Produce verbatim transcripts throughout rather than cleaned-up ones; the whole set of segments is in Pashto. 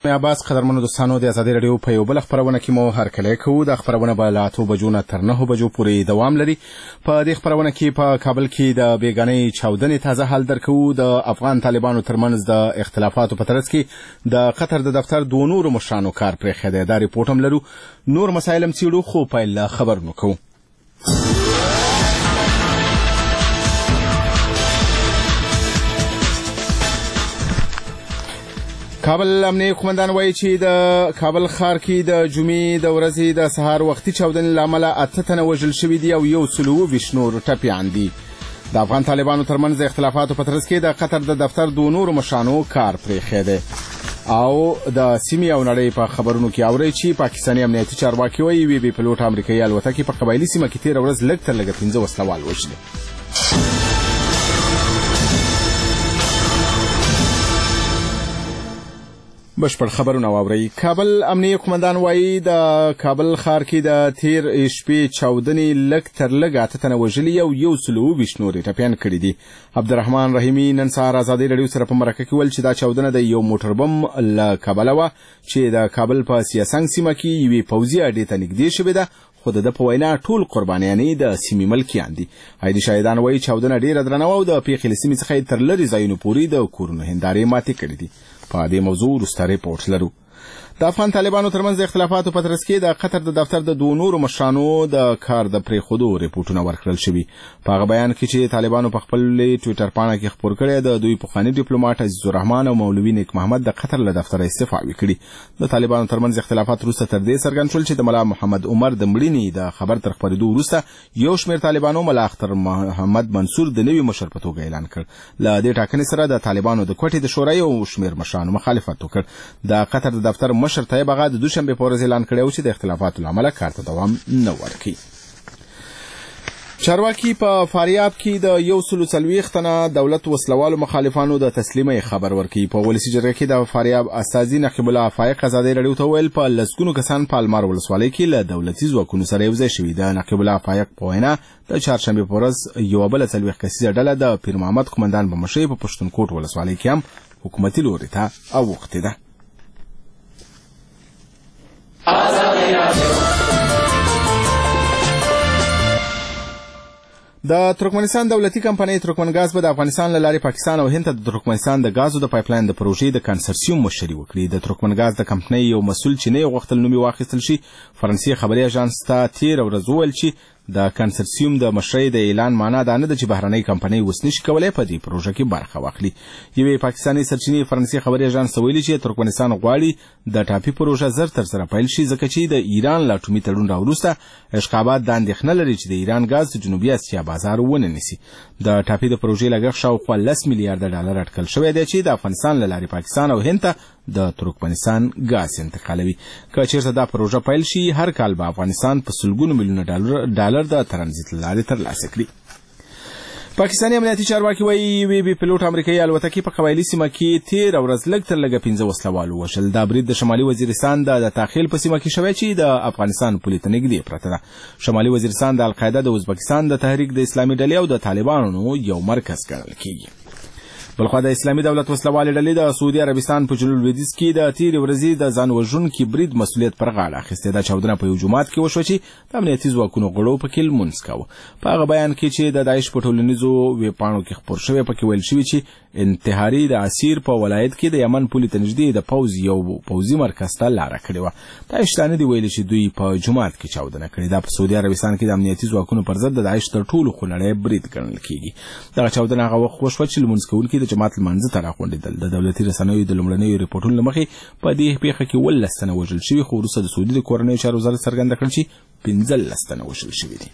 عباس قدرمنو دوستانو د ازادي رادیو په یو بل خبرونه کې مو هرکلی کوو. د خبرونه به له اتو بجو نه تر نهو بجو پورې دوام لري. په دې خبرونه کې په کابل کې د بیګانۍ چاودنې تازه حال درکوو. د افغان طالبانو ترمنځ د اختلافاتو په ترڅ کې د قطر د دفتر دوه نورو مشرانو کار پرېښی دی. دا ریپورټ هم لرو. نور مسایل هم څېړو، خو پیل له خبرونو کوو. کابل امنیه قومندان وایي چې د کابل ښار کې د جمعې د ورځې د سهار وختي چاودنې له امله اته تنه وژل شوي دي او یو سل اووه ویشت نور ټپیان دي. د افغان طالبانو ترمنځ د اختلافاتو په ترڅ کې د قطر د دفتر دوه نورو مشرانو کار پرېښی دی. او د سیمې او نړۍ په خبرونو کې اورئ چې پاکستاني امنیتي چارواکي وایي یوې بې پیلوټه امریکایي الوتکې په قبایلي سیمه کې تېره ورځ لږ تر لږه پنځه وسلوال وژلي. بشپړ خبرونه واورئ. کابل امنیه قومندان وایي د کابل ښار کې د تیر شپې چاودنې لږ تر لږه اته تنه وژلي او یو سل اووه ویشت نور یې ټپیان کړي دي. عبدالرحمن رحیمي نن سهار ازادي راډیو سره په مرکه کې ویل چې دا چاودنه د یو موټر بم له کابله وه چې د کابل په سیاسنګ سیمه کې یوې پوځي اډې ته نږدې شوې ده، خو د په وینا ټول قربانیانې د سیمې ملکیان دي. عایدي شاهدان وایي چاودنه ډېره درنه وه او د پیښې له سیمې څخه تر لرې ځایونو پورې د کورونو هندارې ماتې کړي دي. په دې موضوع وروسته ریپورټ لرو. د افغان طالبانو ترمنځ د اختلافاتو په ترڅ کې د قطر د دفتر د دوه نورو مشرانو د کار د پرېښودو ریپورټونه ورکړل شوي. په هغه بیان کې چې طالبانو په خپل ټویټر پاڼه کې خپور کړی، د دوی پخواني ډیپلوماټ عزیز الرحمن او مولوي نیک محمد د قطر له دفتره استعفا وکړي. د طالبانو ترمنځ اختلافات وروسته تر دې څرګند شول چې د ملا محمد عمر د مړینې د خبر تر خپرېدو وروسته یو شمېر طالبانو ملا اختر محمد منصور د نوي مشر په توګه اعلان کړ. له دې ټاکنې سره د طالبانو د کوټې د شورا یو شمېر مشرانو مخالفت وکړ. د قطر د دفتر مشر طیب اغا د دوشنبه په ورځ اعلان کړی و چې د اختلافاتو له امله کار ته دوام نه ورکوي. چارواکي په فاریاب کې د یو سل څلوېښت تنه دولت وسلوالو مخالفانو د تسلیمۍ خبر ورکوي. په ولسي جرګه کې د فاریاب استازي نقیب الله فایق ازادي راډیو ته ویل په لسګونو کسان په المار ولسوالۍ کې له دولتي ځواکونو سره یو ځای شوي. د نقیب الله فایق په وینا د چهارشنبې په ورځ یوه بله څلوېښت کسیزه ډله د پیر محمد قومندان په مشرۍ په پښتونکوټ ولسوالۍ کې هم حکومتي لوري ته اوښتې ده. د ترکمنستان دولتي کمپنۍ ترکمنګاز به د افغانستان له لارې پاکستان او هند ته د ترکمنستان د غازو د پایپلاین د پروژې د کنسرسیوم مشري وکړي. د ترکمنګاز د کمپنۍ یو مسؤل چې نه یې غوښتل نوم یې واخیستل شي فرانسې خبري اژانس ته تېره ورځ وویل چې د کنسرسیوم د مشرۍ د اعلان معنا دا نه ده چې بهرنۍ کمپنۍ اوس نشي کولی په دې پروژه کې برخه واخلي. یوې پاکستاني سرچینې فرانسې خبري اژانس ته ویلي چې ترکمنستان غواړي د ټاپي پروژه زر تر سره پیل شي، ځکه چې د ایران له اټومي تړون راوروسته اشقابات دا اندېښنه لري چې د ایران ګاز د جنوبي اسیا بازار ونه نیسي. د ټاپي د پروژې لګښت شاوخوا لس میلیارده ډالر اټکل شوی دی چې د افغانستان له لارې پاکستان او هند ته د ترکمنستان ګاز انتقالوي. که چیرته دا پروژه پیل شي، هر کال به افغانستان په سلګونو میلیونه ډالر د ترانزیت له لارې ترلاسه کړي. پاکستاني امنیتي چارواکي وایي یوې بې پیلوټ امریکایي الوتکې په قبایلي سیمه کې تېره ورځ لږ تر لږه پنځه وسلوال ووژل. دا برید د شمالي وزیرستان د تاخیل په سیمه کې شوی چې د افغانستان پولې ته نږدې پرته ده. شمالي وزیرستان د القاعده، د ازبکستان د تحریک د اسلامي ډلې او د طالبانو یو مرکز ګڼل کېږي. بلخوا د اسلامي دولت وسلوالې ډلې د سعودي عربستان په جنوب لویدیځ کې د تېرې ورځې د ځان وژونکي برید مسؤلیت پر غاړه اخیستی. دا چاودنه په یو جومات کې وشوه چې د امنیتي ځواکونو غړو پکې لمونځ کاوه. په هغه بیان کې چې د داعش په ټولنیزو ویبپاڼو کې خپور شوی پکې ویل شوي چې انتحاري د عسیر په ولایت کې د یمن پولې ته نږدې د پوځ یو پوځي مرکز ته لاره کړې وه. داعشتانه دي ویلي چې دوی په جومات کې چاودنه کړې. دا په سعودي عربستان کې د امنیتي ځواکونو پر ضد د داعش تر ټولو خونړی برید ګڼل کېږي. دغه چاودنه هغه وخت وشوه چې لمونځ کوونکي د جماعت لمانځه ته راغونډېدل. د دولتي رسنیو د لومړنیو ریپورټونو له مخې په دې پیښه کې اوولس تنه وژل شوي، خو وروسته د سعودي د کورنیو چارو وزارت څرګنده کړل چې پنځلس تنه وژل شوي دي.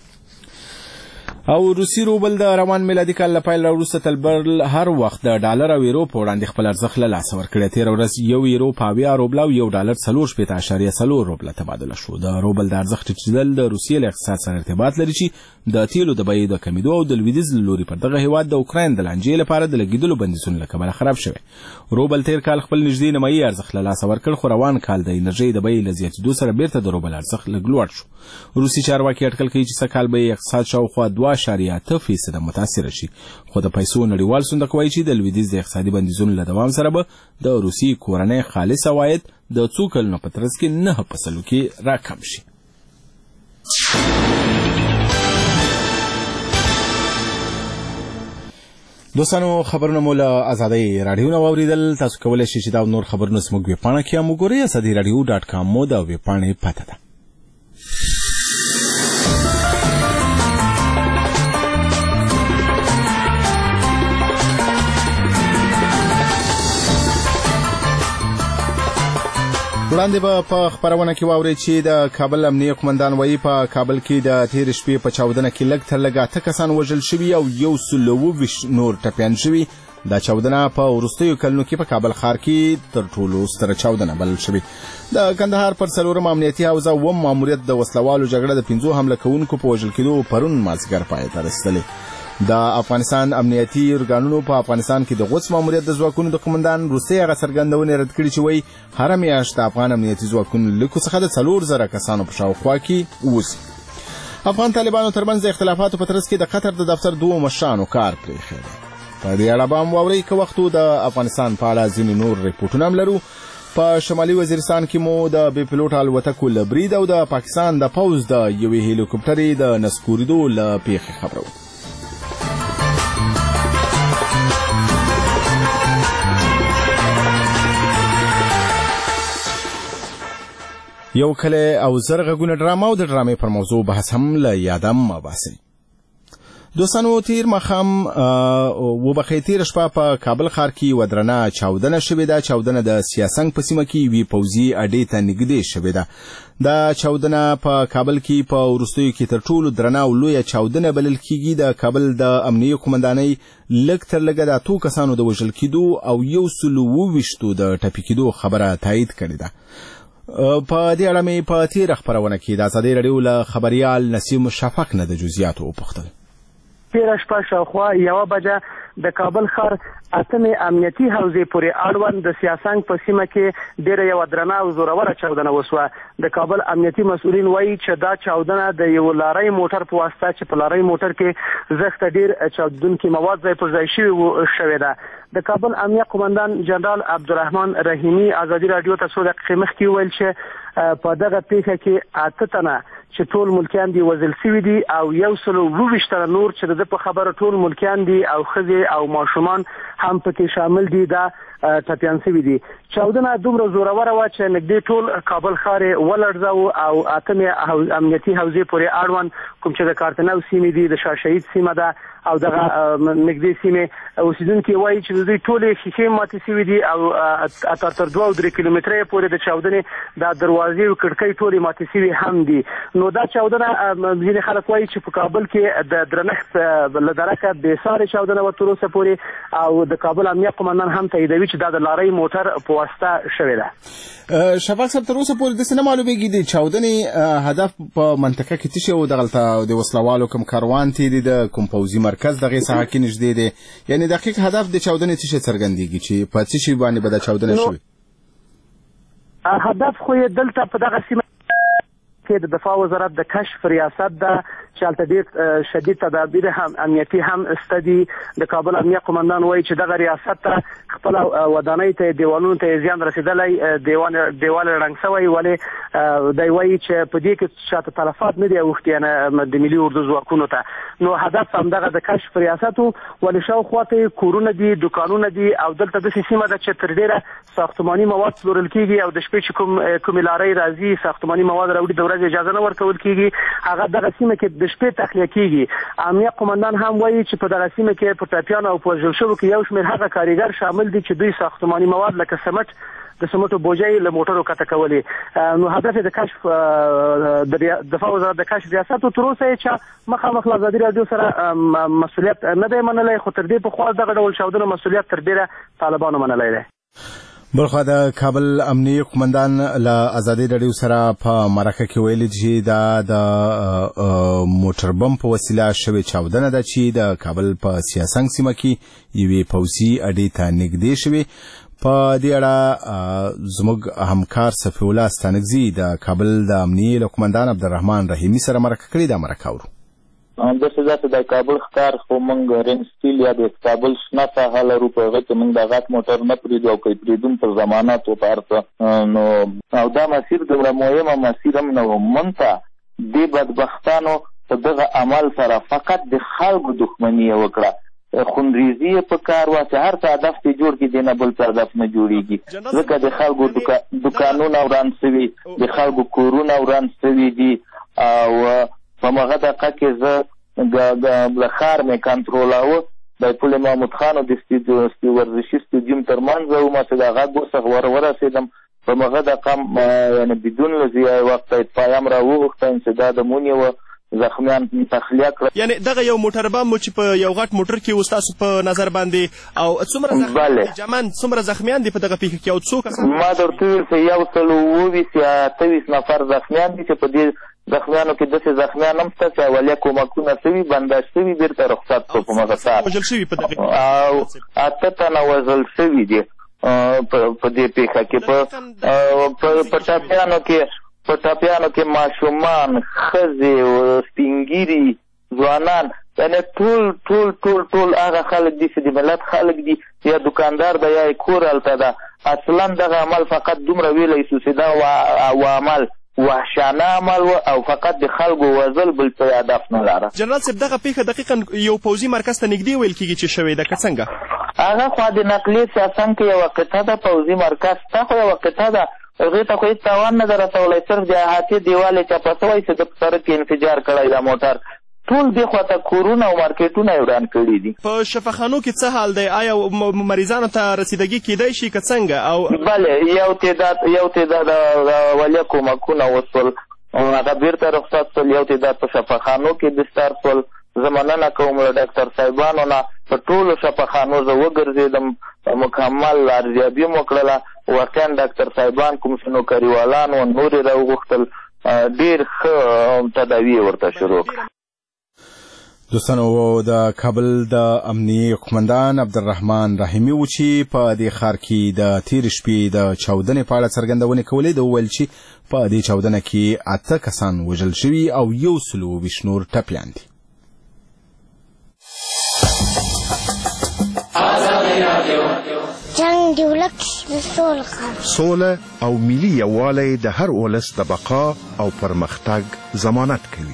او روسي روبل د روان میلادي کال له پیل وروسته تلبرل هر وخت د ډالر او یورو په وړاندې خپل ارزښت له لاسه ورکړی. تېره ورځ یو یورو په اویا روبله او یو ډالر څلور شپېته اعشاریه څلور روبله تبادله شو. د روبل د ارزښت ټیټېدل د روسیې له اقتصاد سره ارتباط لري چې د تیلو د بیې د کمیدو او د لویدیځ له لوري پر دغه هېواد د اوکراین د لانجې لپاره د لګېدلو بندیزونو له کبله خراب شوی. روبل تېر کال خپل نږدې نیمایي ارزښت له لاسه ورکړ، خو روان کال د انرژۍ د بیې له زیاتېدو سره بېرته د روبل ارزښت لږ لوړ شو. روسي چارواکي اټکل کوي چې سږ کال به یې اقتصاد شاوخوا دوه اعشاریه اته فیصده متاثره شي. خو د پیسو نړیوال صندوق وایي چې د لویدیځ د اقتصادي بندیزونو له دوام سره به د روسي کورنۍ خالص عواید د څو کلونو په ترڅ کې نه په سلو کې راکم شي. دوستانو خبرونه مو له آزادۍ راډیو نه واوریدل. تاسو کولی شئ چې دا نور خبرونه زموږ ویبپاڼه کې هم وګورئ. آزادۍ راډیو ډاټ کام مو د ویبپاڼې پته ده. وړاندې به په خبرونه کې واورئ چې د کابل امنیه قومندان وایي په کابل کې د تېرې شپې په چاودنه کې لږ تر لږه اته کسان وژل شوي او یو سل اووه ویشت نور ټپیان شوي. دا چاودنه په وروستیو کلونو کې په کابل ښار کې تر ټولو ستره چاودنه بلل شوې. د کندهار پر څلورم امنیتي حوزه اووم ماموریت د وسلوالو جګړه د پنځو حمله کوونکو په وژل کېدو پرون مازدیګر پای ته رسېدلې. د افغانستان امنیتي ارګانونو په افغانستان کې د غوڅ ماموریت د ځواکونو د قومندان روسي هغه څرګندونې رد کړي چې وایي هره میاشت د افغان امنیتي ځواکونو لیکو څخه د څلور زره کسانو په شاوخوا کې اوسي. افغان طالبانو ترمنځ د اختلافاتو په ترڅ کې د قطر د دفتر دوو مشرانو کار پرېښی دی. په دې اړه به هم واورئ که وخت د افغانستان په اړه ځینې نور ریپورټونه هم لرو. په شمالي وزیرستان کې مو د بې پیلوټ الوتکو له برید او د پاکستان د پوځ د یوې هلیکوپټرې د نسکورېدو له پیښې خبرو. یو کله او زر غږونه ډرامه او د ډرامې پر موضوع بحث هم له یادم مباسي. دوستانو تیر مخام وبخې تیر شپه په کابل ښار کې ودرنه چاودنه شوې ده. چاودنه د سیاسنګ په سیمه کې وی پوځي اډې ته نږدې شوې ده. دا چاودنه په کابل کې په وروستیو کې تر ټولو درنه او لویه چاودنه بلل کېږي. د کابل د امنیه قومندانۍ لږ تر لږه د اتو کسانو د وژل کېدو او یو سل اووه ویشتو د ټپي کېدو خبره تایید کړې ده. په دې اړه مې په تېره خپرونه کې د آزادۍ راډیو له خبریال نسیم شفق نه د جزئیاتو وپوښتل. تېره شپه شاوخوا یوه بجه د کابل ښار اتمې امنیتي حوزې پورې اړوند د سیاسنګ په سیمه کې ډېره یوه درنه او زوروره چاودنه وسوه. د کابل امنیتي مسؤلین وایي چې دا چاودنه د یو لارۍ موټر په واسطه چې په لارۍ موټر کې زښته ډېر چاودونکي مواد ځای پر ځای شوي شوې ده. د کابل امنیه قومندان جنرال عبدالرحمن رحیمي آزادي راډیو ته څو دقیقې مخکې وویل چې په دغه پیښه کې اته تنه چې ټول ملکیان دي وژل شوي دي او یو سل اووه ویشت تنه نور چې د په خبره ټول ملکیان دي او ښځې او ماشومان هم پکې شامل دي دا ټپیان شوي دي. چاودنه دومره زوروره وه چې نږدې ټول کابل ښار یې ولړزاوه او اتمې امنیتي حوزې پورې اړوند کوم چې د کارتنو سیمې دي، د شاه شهید سیمه ده او دغه نږدې سیمې اوسیدونکي وایي چې د دوی ټولې ښیښې ماتې شوي دي او اتر تر دوه او درې کیلومتره پورې د چاودنې دا دروازې او کړکۍ ټولې ماتې شوي هم دي. نو دا چاودنه ځینې خلک وایي چې په کابل کې د درنښت له درکه بېسارې چاودنه وه تر اوسه پورې او د کابل امنیه قومندان هم تاییدوي چې دا د لارۍ موټر په واسطه شوې ده. شفاق صاحب تر اوسه پورې داسې نه معلومېږي د چاودنې هدف په منطقه کې څه شی و؟ دغلته د وسلوالو کوم کاروان تېري د کوم پوځي مرکز دغې ساحه کې نږدې دی، یعنې دقیق هدف د چاودنې څه شی څرګندېږي چې په څه شي باندې به دا چاودنه شوې؟ هدف خو یې دلته په دغه سیمه کې د دفاع وزارت د کشف ریاست ده چې هلته ډېر شدید تدابیر هم امنیتي هم شته دي. د کابل امنیه قومندان وایي چې دغه ریاست ته خپله ودانۍ ته دیوالونو ته یې زیان رسېدلی، دیوال یې ړنګ شوی، ولې دی وایي چې په دې کې شاته تلفات نه دي اوښتي یعنې د ملي اردو ځواکونو ته. نو هدف همدغه د کشف ریاست و، ولې شاوخوا ته یې کورونه دي، دوکانونه دي او دلته داسې سیمه ده چې تر ډېره ساختماني مواد پلورل کېږي او د شپې چې کوم کومې لارۍ راځي ساختماني مواد راوړي د ورځې اجازه نه ورکول کېږي، هغه دغه سیمه کې د شپې تخلیه کېږي. امنیه قومندان هم وایي چې په دغه سیمه کې په ټپیانو او په وژل شوو کې یو شمېر هغه کاریګر شامل دي چې دوی ساختماني مواد لکه سمټ د سمټو بوجۍ له موټرو کته کولې. نو هدف یې د کشف د دفاع وزارت د کشف ریاست و. تر اوسه یې چا مخامخ له ازادي راډیو سره مسؤلیت نه دی منلی، خو تر دې پخوا دغه ډول چاودنو مسؤلیت تر ډېره طالبانو منلی دی. بلخوا د کابل امنیه قومندان له آزادۍ راډیو سره په مرکه کې ویلي چې دا د موټر بم په وسیله شوې چاودنه ده چې د کابل په سیاسنګ سیمه کې یوې پوځي اډې ته نږدې شوې. په دې اړه زموږ همکار صفي الله ستانکزي د کابل د امنیې له قومندان عبدالرحمن رحیمي سره مرکه کړې ده. مرکه اورو. داسې داسې د کابل ښکار خو موږ رینج سټیل یا د کابل شنه ساحه لرو په هغه کې موږ د غټ موټر نه پرېږدو او که یې پرېږدو پر ضماناتو په هر څه نو او دا مسیر دومره مهمه مسیر هم نه و. موږ ته دې بدبختانو په دغه عمل سره فقط د خلکو دښمني یې وکړه. خونریزي یې په کار وه چې هر څه هدف دې جوړ کړي دی نه بل څه هدف نه جوړېږي ځکه د خلکو دوکانونه وران سوي د خلکو کورونه وران سوي دي او په همغه دقیقه کې زه د ښار مې کنټرولاوه د پل محمود خان او د ورزشي سټیډیم تر منځ وم چې د غږ ورڅخه ور ورسېدم په همغه دقیقه یعنې بدون له ضیاع وخته اطفایه هم راوغوښته انسداد هم ونیوه زخمیان تخلیه کړل. یعنې دغه یو موټر بم و چې په یو غټ موټر کې و ستاسو په نظر باندې او څومره زخمیان جمعاً څومره زخمیان دي په دغه پیښه کې او څوک ما درته وویل چې یو سل اووه ویشت یا اته ویشت نفر زخمیان دي چې په دې زخمیانو کې داسې زخمیان هم شته چې اولیه کومکونه سوي بنداژ سوي بېرته رخصت شو په مغه سهار او اته تنه وژل سوي دي په دې پیښه کې په ټاپیانو کې په ټاپیانو کې ماشومان ښځې سپینګیري ځوانان یعنې ټول ټول ټول ټول هغه خلک دي چې د ملت خلک دي یا دوکاندار ده یا یې کور هلته ده اصلا دغه عمل فقط دومره ویلی شو چې دا عمل وحشانه عمل و او فقط د خلکو وژل بل څه هدف نه لره. جنرال صاحب دغه پیښه دقیقا یو پوځي مرکز ته نږدې ویل کېږي چې شوې ده که څنګه؟ هغه خوا د نقلیې سیاسن کې یوه قطعه ده پوځي مرکز شته خو یوه قطعه ده هغې ته خو هېڅ تاوان نه ده رسولی صرف د احاطې دیوال یې چپه شوی چې د په سړک کې انفجار کړی دا موټر ټول دې خواته کورونه او مارکیټونه یې وران کړي دي. په شفاخانو کې څه حال دی؟ آیا مریضانو ته رسیدګي کیدای شي که څنګه؟ او بلې یو تعداد یو تعداد اولیه کومکونه وسول هغه بیرته رخصت شول یو تعداد په شفاخانو کې بستر شول. زه مننه کوم له ډاکټر صاحبانو نه په ټولو شفاخانو زه وګرځېدم مکمل ارزیابي مو کړله واقعا ډاکټر صاحبان کوم چې نوکریوالان و نور یې راوغوښتل ډېر ښه تداوي یې ورته شروع کړه. دوستانو د کابل د امنیي قومندان عبدالرحمن رحیمي و چې په دې ښار کې د تېرې شپې د چاودنې په اړه څرګندونې کولې د وویل چې په دې چاودنه کې اته کسان وژل شوي او یو سل اوه ویشت نور ټپیان دي. جنگ دی ولک سوله سوله او ملي یووالی د هر ولس د بقا او پرمختګ ضمانت کوي.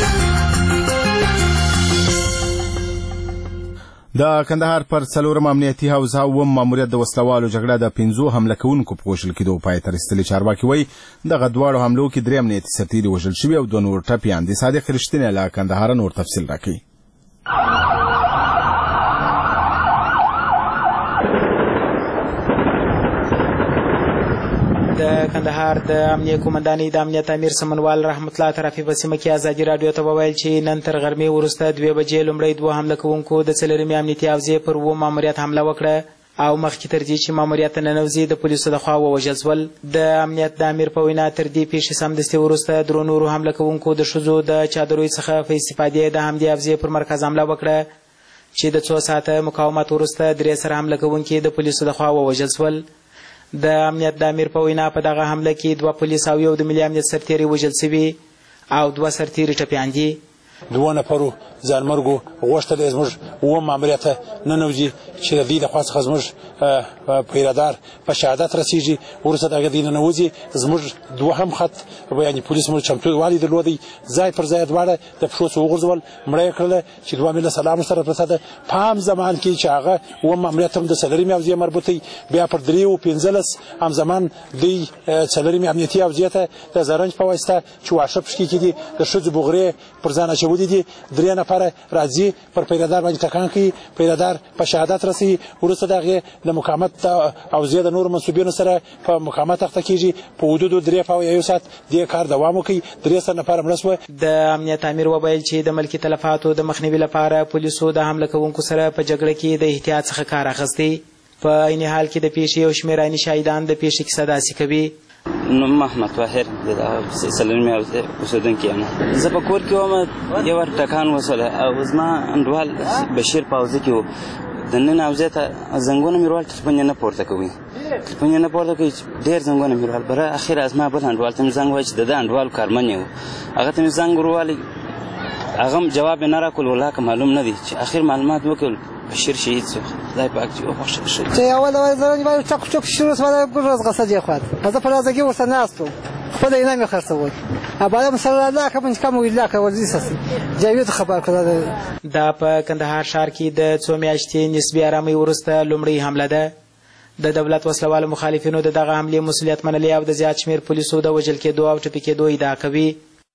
د کندهار پر څلورم امنیتي حوزه اووم ماموریت د وسلوالو جګړه د پنځو حمله کوونکو په وژل کېدو پای ته رسېدلې. چارواکي وایي دغه دواړو حملو کې درې امنیتي سرتیري وژل شوي او دوه نور ټپیان دي. صادق رښتینی له کندهاره نور تفصیل راکوي. د کندهار د امنیه قومندانۍ د امنیت امیر سمنوال رحمت الله طرفي په سیمه کې ازادي راډیو ته وویل چې نن تر غرمې وروسته دوې بجې لومړی دوه حمله کوونکو د څلورمې امنیتي حوزې پر اووم ماموریت حمله وکړه او مخکې تر دې چې ماموریت ته ننوځي د پولیسو لخوا ووژل شول. د امنیت د امیر په وینا تر دې پیښې سمدستي وروسته درو نورو حمله کوونکو د ښځو د چادروي څخه په استفادې د همدې حوزې پر مرکز حمله وکړه چې د څو ساعته مقاومت وروسته درې سره حمله کوونکي د پولیسو لخوا ووژل شول. د امنیت د امیر په وینا په دغه حمله کې دوه پولیس او یو د ملي امنیت سرتیري وژل شوي او دوه سرتیري ټپیان دي. دوه نفرو ځانمرګو غوښتل یې زموږ اووم ماموریت ته ننوځي چې د دوی د خوا څخه زموږ پیرهدار په شهادت رسېږي. وروسته د هغې دوی ننوځي زموږ دوهم خط یعنې پولیس زموږ چمتووالی درلودی ځای پر ځای دواړه د پښو څخه وغورځول مړه یې کړله چې دوه مې له سلام سره پرته ده. په عام زمان کې چې هغه اووم ماموریت هم د څلورمې حوزې مربوطی بیا پر درېو پنځلس هم زمان دوی څلورمې امنیتي حوزې ته د زرنج په واسطه چې واښه پشکې کې دي د ښځو بغرې پر ځان اچولي دي درې نفره راځي پر پیرهدار باندې ټکان کوي پیرهدار په شهادت رسي. وروسته د هغې د مقاومت حوزې د نورو منصوبینو سره په مقاومت اخته کېږي په حدودو درې پاوه یو ساعت دې کار دوام وکړي درې سوه نفره مړه شوه. د امنیت امیر وویل چې د ملکي تلفاتو د مخنیوي لپاره پولیسو د حمله کوونکو سره په جګړه کې د احتیاط څخه کار اخیستی. په عین حال کې د پیښې یو شمېر عیني شاهدان د پیښې کیسه داسې کوي. نوم محمد طاهر د څلورمې حوزې اوسېدونکی یم. زه په کور کې وم یو ور ټکان وسوله او زما انډوال بشیر په حوزه کې و د نن حوزې ته زنګونه مې ورول ټلیفون یې نه پورته کوي ټلیفون یې نه پورته کوي ډېر زنګونه مې ورول بره اخر زما بل انډوال ته مې زنګ ووایي چې د ده انډوال کارمن یې و هغه ته مې زنګ وروالی هغه جواب نه راکول ولا که معلوم نه دي چې اخر معلومات وکړ بشیر شهید شو خدای پاک چې وبخښي شي چې اول اول باید چک چک شروع سره ګرځ غسه خو هغه په لازمه کې وسه ناستو خدای نه مې خرڅول ابا صلی الله کوم کوم ویلا کوي ساسي جاوید خبر کړه دا په کندهار ښار کې د څو میاشتې نسبي آرامۍ وروسته لومړی حمله ده. د دولت وسلوالو مخالفینو د دغه حملې مسؤلیت منلی او د زیات شمېر پولیسو د وژل کېدو او ټپي کېدو ادعا کوي.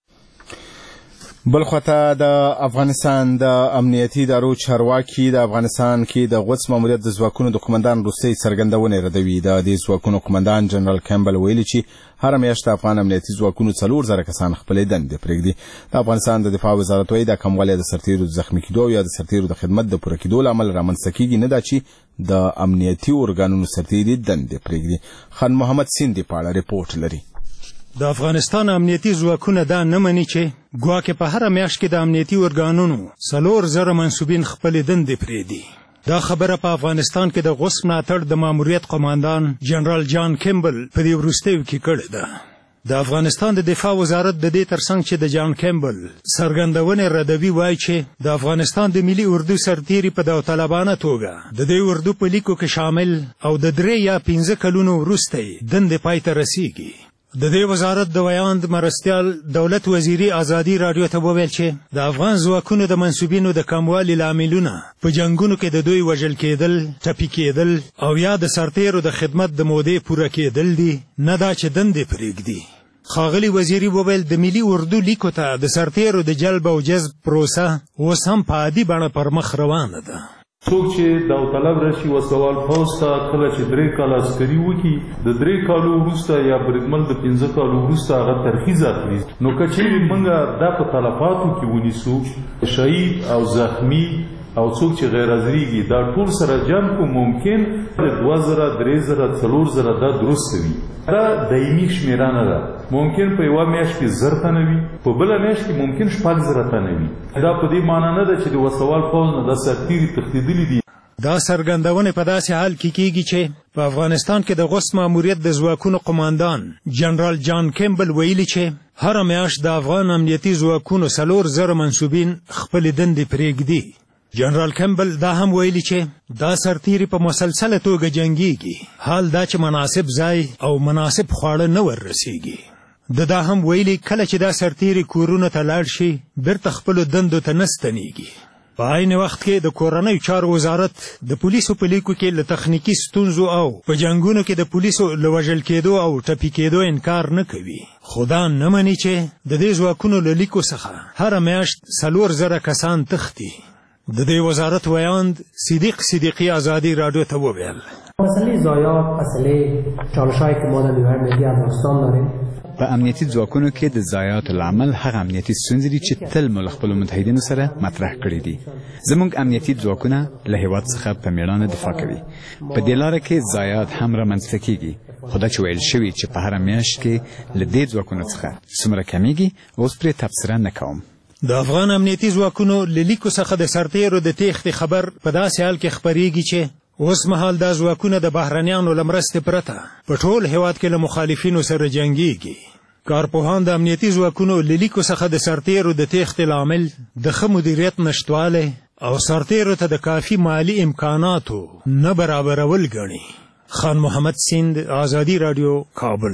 بل خواته د افغانستان د امنیتي ادارو چارواکي د افغانستان کې د غوڅ ماموریت د ځواکونو د قومندان روسي څرګندونې ردوي. د دې ځواکونو قومندان جنرال کیمبل ویلي چې هر میاشت افغان امنیتي ځواکونو څلور زره کسان خپلې دندې پرېږدي. د افغانستان د دفاع وزارت وایي دا کموالی د سرتیرو د زخمي کېدو یا د سرتیرو د خدمت د پوره کېدو له امله رامنځته کېږي، نه دا چې د امنیتي ارګانونو سرتیري دندې پرېږدي. خان محمد سیندي په اړه ریپورټ لري. د افغانستان امنیتي ځواکونه دا نه مني چې ګواکې په هره میاشت کې د امنیتي ارګانونو څلور زره منصوبین خپلې دندې پرېږدي. دا خبره په افغانستان کې د غوڅ ملاتړ د ماموریت قماندان جنرال جان کیمبل په دې وروستیو کې کړې ده. د افغانستان د دفاع وزارت د دې ترڅنګ چې د جان کیمبل څرګندونې ردوي وایي چې د افغانستان د ملي اردو سرتیري په داوطلبانه توګه د دې اردو په لیکو کې شامل او د درې یا پنځه کلونو وروسته دندې پای ته رسیږي. د دې وزارت د ویاند مرستیال دولت وزیري ازادي راډیو ته وویل چې د افغان ځواکونو د منصوبینو د کموالي لاملونه په جنگونو کې د دوی وژل کېدل، ټپي کېدل او یا د سرتیرو د خدمت د مودې پوره کېدل دي، نه دا چې دندې پرېږدي. ښاغلي وزیري وویل د ملي اردو لیکو ته د سرتیرو د جلب او جذب پروسه اوس هم په عادي بڼه پر مخ روانه ده. څوک چې داوطلب راشي وسوال پوز ته کله چې درې کاله عسکري وکړي د درې کالو وروسته یا بریدمن د پنځه کالو وروسته هغه ترخیص اخلي. نو که چیرې موږ دا په تلفاتو کې ونیسو شهید او زخمی او څوک چې غیر حاضرېږي دا ټول سره جمع کو ممکن د دوه زره درې زره څلور زره دا درست وي. دا دایمي شمېره نه ده. ممکن په یوه میاشت کې زر تنه وي، په بله میاشت کې ممکن شپږ زره تنه وي. دا په دې معنا نه ده چې د وسوال پوځ نه دا سرتیري تښتېدلي دي. دا څرګندونې په داسې حال کې کېږي چې په افغانستان کې د غوڅ ماموریت د ځواکونو قماندان جنرال جان کیمبل ویلي چې هره میاشت د افغان امنیتي ځواکونو څلور زره منصوبین خپلې دندې پرېږدي. جنرال کیمبل دا هم ویلي چې دا سرتیري په مسلسله توګه جنګیږي، حال دا چې مناسب ځای او مناسب خواړه نه وررسیږي. د دا هم ویلي کله چې دا سرتیري کورونو ته لاړ شي بیرته خپلو دندو ته نه ستنېږي. په عین وخت کې د کورنیو چارو وزارت د پولیسو په لیکو کې له تخنیکي ستونزو او په جنګونو کې د پولیسو له وژل کېدو او ټپي کېدو انکار نه کوي، خو دا نه مني چې د دې ځواکونو له لیکو څخه هره میاشت څلور زره کسان تښتي. د دې وزارت ویاند صدیق صدیقی ازادي راډیو ته وویل مسئله ضایعات مسئله چالش‌هایی که ما در نیروهای ملی افغانستان داریم په امنیتي ځواکونو کې د ضایعاتو لامل هغه امنیتي ستونزې دي چې تل مو له خپلو متحدینو سره مطرح کړي دي. زموږ امنیتي ځواکونه له هېواد څخه په مېړانه دفاع کوي. په دې لاره کې ضایعات هم رامنځته کېږي، خو دا چې ویل شوي چې په هره میاشت کې له دې ځواکونو څخه څومره کمیږي اوس پرې تبصره نه کوم. د افغان امنیتي ځواکونو له لیکو څخه د سرتیرو د تېښتې خبر په داسې حال کې خپرېږي چې اوس مهال دا ځواکونه د بهرنیانو له مرستې پرته په ټول هېواد کې له مخالفینو سره جنګېږي. کارپوهان د امنیتي ځواکونو له لیکو څخه د سرتیرو د تېښتې لامل د ښه مدیریت نشتوالی او سرتیرو ته د کافي مالی امکاناتو نه برابرول ګڼي. خان محمد سیند، آزادی راډیو، کابل.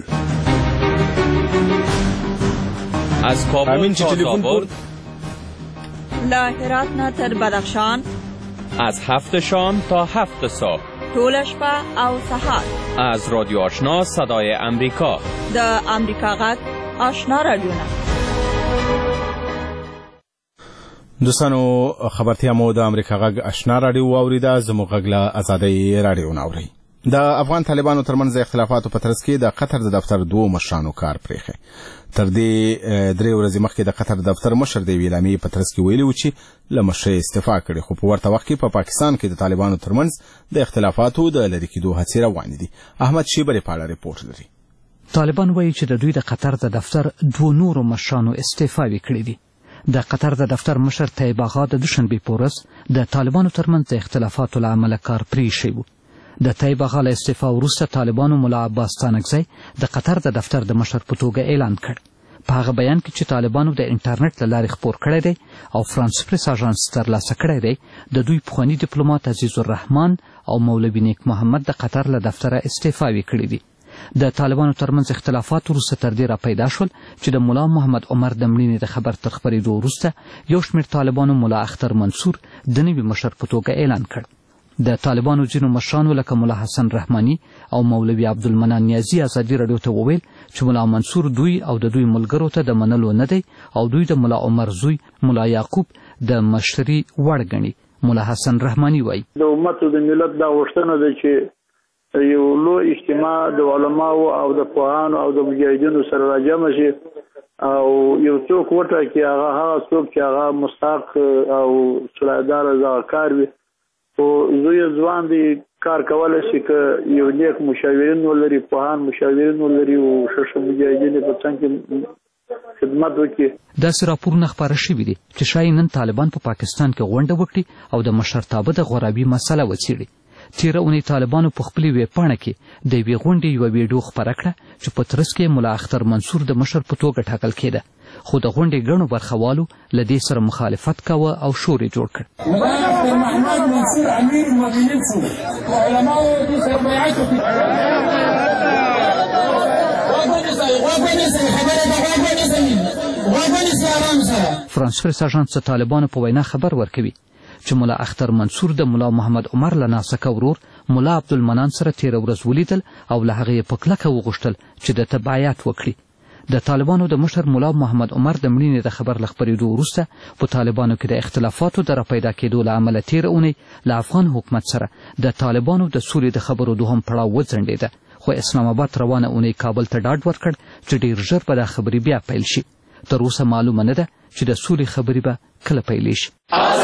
از کابل تا زابل، له هرات نه تر بدخشان، از هفت شام تا هفت صبح، ټوله شپه او سهار. از رادیو آشنا صدای امریکا، د امریکا غږ آشنا راډیوونه. دوستانو خبرتیا مو د امریکا غږ آشنا راډیو واوریده. زموږ غږ له ازادۍ راډیو نه اورئ. د افغان طالبانو ترمنځ د اختلافاتو په ترڅ کې د قطر د دفتر دوو مشرانو کار پرېښی. تر دې درې ورځې مخکې د قطر د دفتر مشر د یوې اعلامیې په ترڅ کې ویلي و چې له مشرۍ استعفا کړې، خو په ورته وخت کې په پاکستان کې د طالبانو ترمنځ د اختلافاتو د لرې کېدو هڅې روانې دي. احمد شیبري په اړه ریپورټ لري. طالبان وایي چې د دوی د قطر د دفتر دوو نورو مشرانو استعفاوې کړې دي. د قطر د دفتر مشر طیب آغا د دوشنبې په ورځ د طالبانو ترمنځ د اختلافاتو له امله کار پرېښی و. د طیب آغا له استعفا وروسته طالبانو ملا عباس ستانکزی د قطر د دفتر د مشر په توګه اعلان کړ. په هغه بیان کې چې طالبانو د انټرنیټ له لارې خپور کړی دی او فرانس پریس اژانس ترلاسه کړی دی، د دوی پخواني ډیپلوماټ عزیز الرحمن او مولوي نیک محمد د قطر له دفتره استعفاوې کړي دي. د طالبانو ترمنځ اختلافات وروسته تر دې را پیدا شول چې د ملا محمد عمر د مړینې د خبر تر خپرېدو وروسته یو شمېر طالبانو ملا اختر منصور د نوي مشر په توګه اعلان کړ. د طالبانو ځینو مشرانو لکه ملا حسن رحماني او مولوي عبدالمنان نیازي ازادي راډیو ته وویل چې ملا منصور دوی او د دوی ملګرو ته د منلو نه دی او دوی د ملا عمر زوی ملا یعقوب د مشري وړ ګڼي. ملا حسن رحماني وایي د امت د ملت دا غوښتنه ده چې یو لوی اجتماع د علماو او د پوهانو او د مجاهدینو سره راجمع شي او یو څوک وټاکي هغه هغه څوک چې هغه مستحق او صلاحدار رضاکار وي او زوی ځوان دی کار کولی شي که یو نیک مشاورین ولري، پوهان مشاورین ولري او ښه ښه مجاهدین په څنګ کې خدمت وکړي. داسې راپورونه خپاره شوي دي چې ښایي نن طالبان په پا پاکستان کې غونډه وکړي او د مشرتابه د غورابي مسله وڅېړي. تېره اونۍ طالبانو په خپلې ویبپاڼه کې د یوې غونډې یوه ویډیو خپره کړه چې په ترڅ کې ملا اختر منصور د مشر په توګه ټاکل کېده، خو د غونډې ګڼو برخوالو له دې سره مخالفت کاوه او شور یې جوړ کړ. ملا اختر محمد منصور امیر المؤمنین شو او علماو دې سره بیعت وکړي. فرانس پریس اژانس د طالبانو په وینا خبر ورکوي چې ملا اختر منصور د ملا محمد عمر له ناسکه ورور ملا عبدالمنان سره تېره ورځ ولیدل او له هغه یې په کلکه وغوښتل چې د ته بیعت وکړي. د طالبانو د مشر ملا محمد عمر د مړینې د خبر له خپرېدو وروسته په طالبانو کې د اختلافاتو د راپیدا کېدو له امله تېره اونۍ له افغان حکومت سره د طالبانو د سولې د خبرو دوهم پړاو وځنډېده، خو اسلام آباد روانه اونۍ کابل ته ډاډ ورکړ چې ډېر ژر به دا خبرې بیا پیل شي. تر اوسه معلومه نه ده چې د سولې خبرې به کله پیلې شي.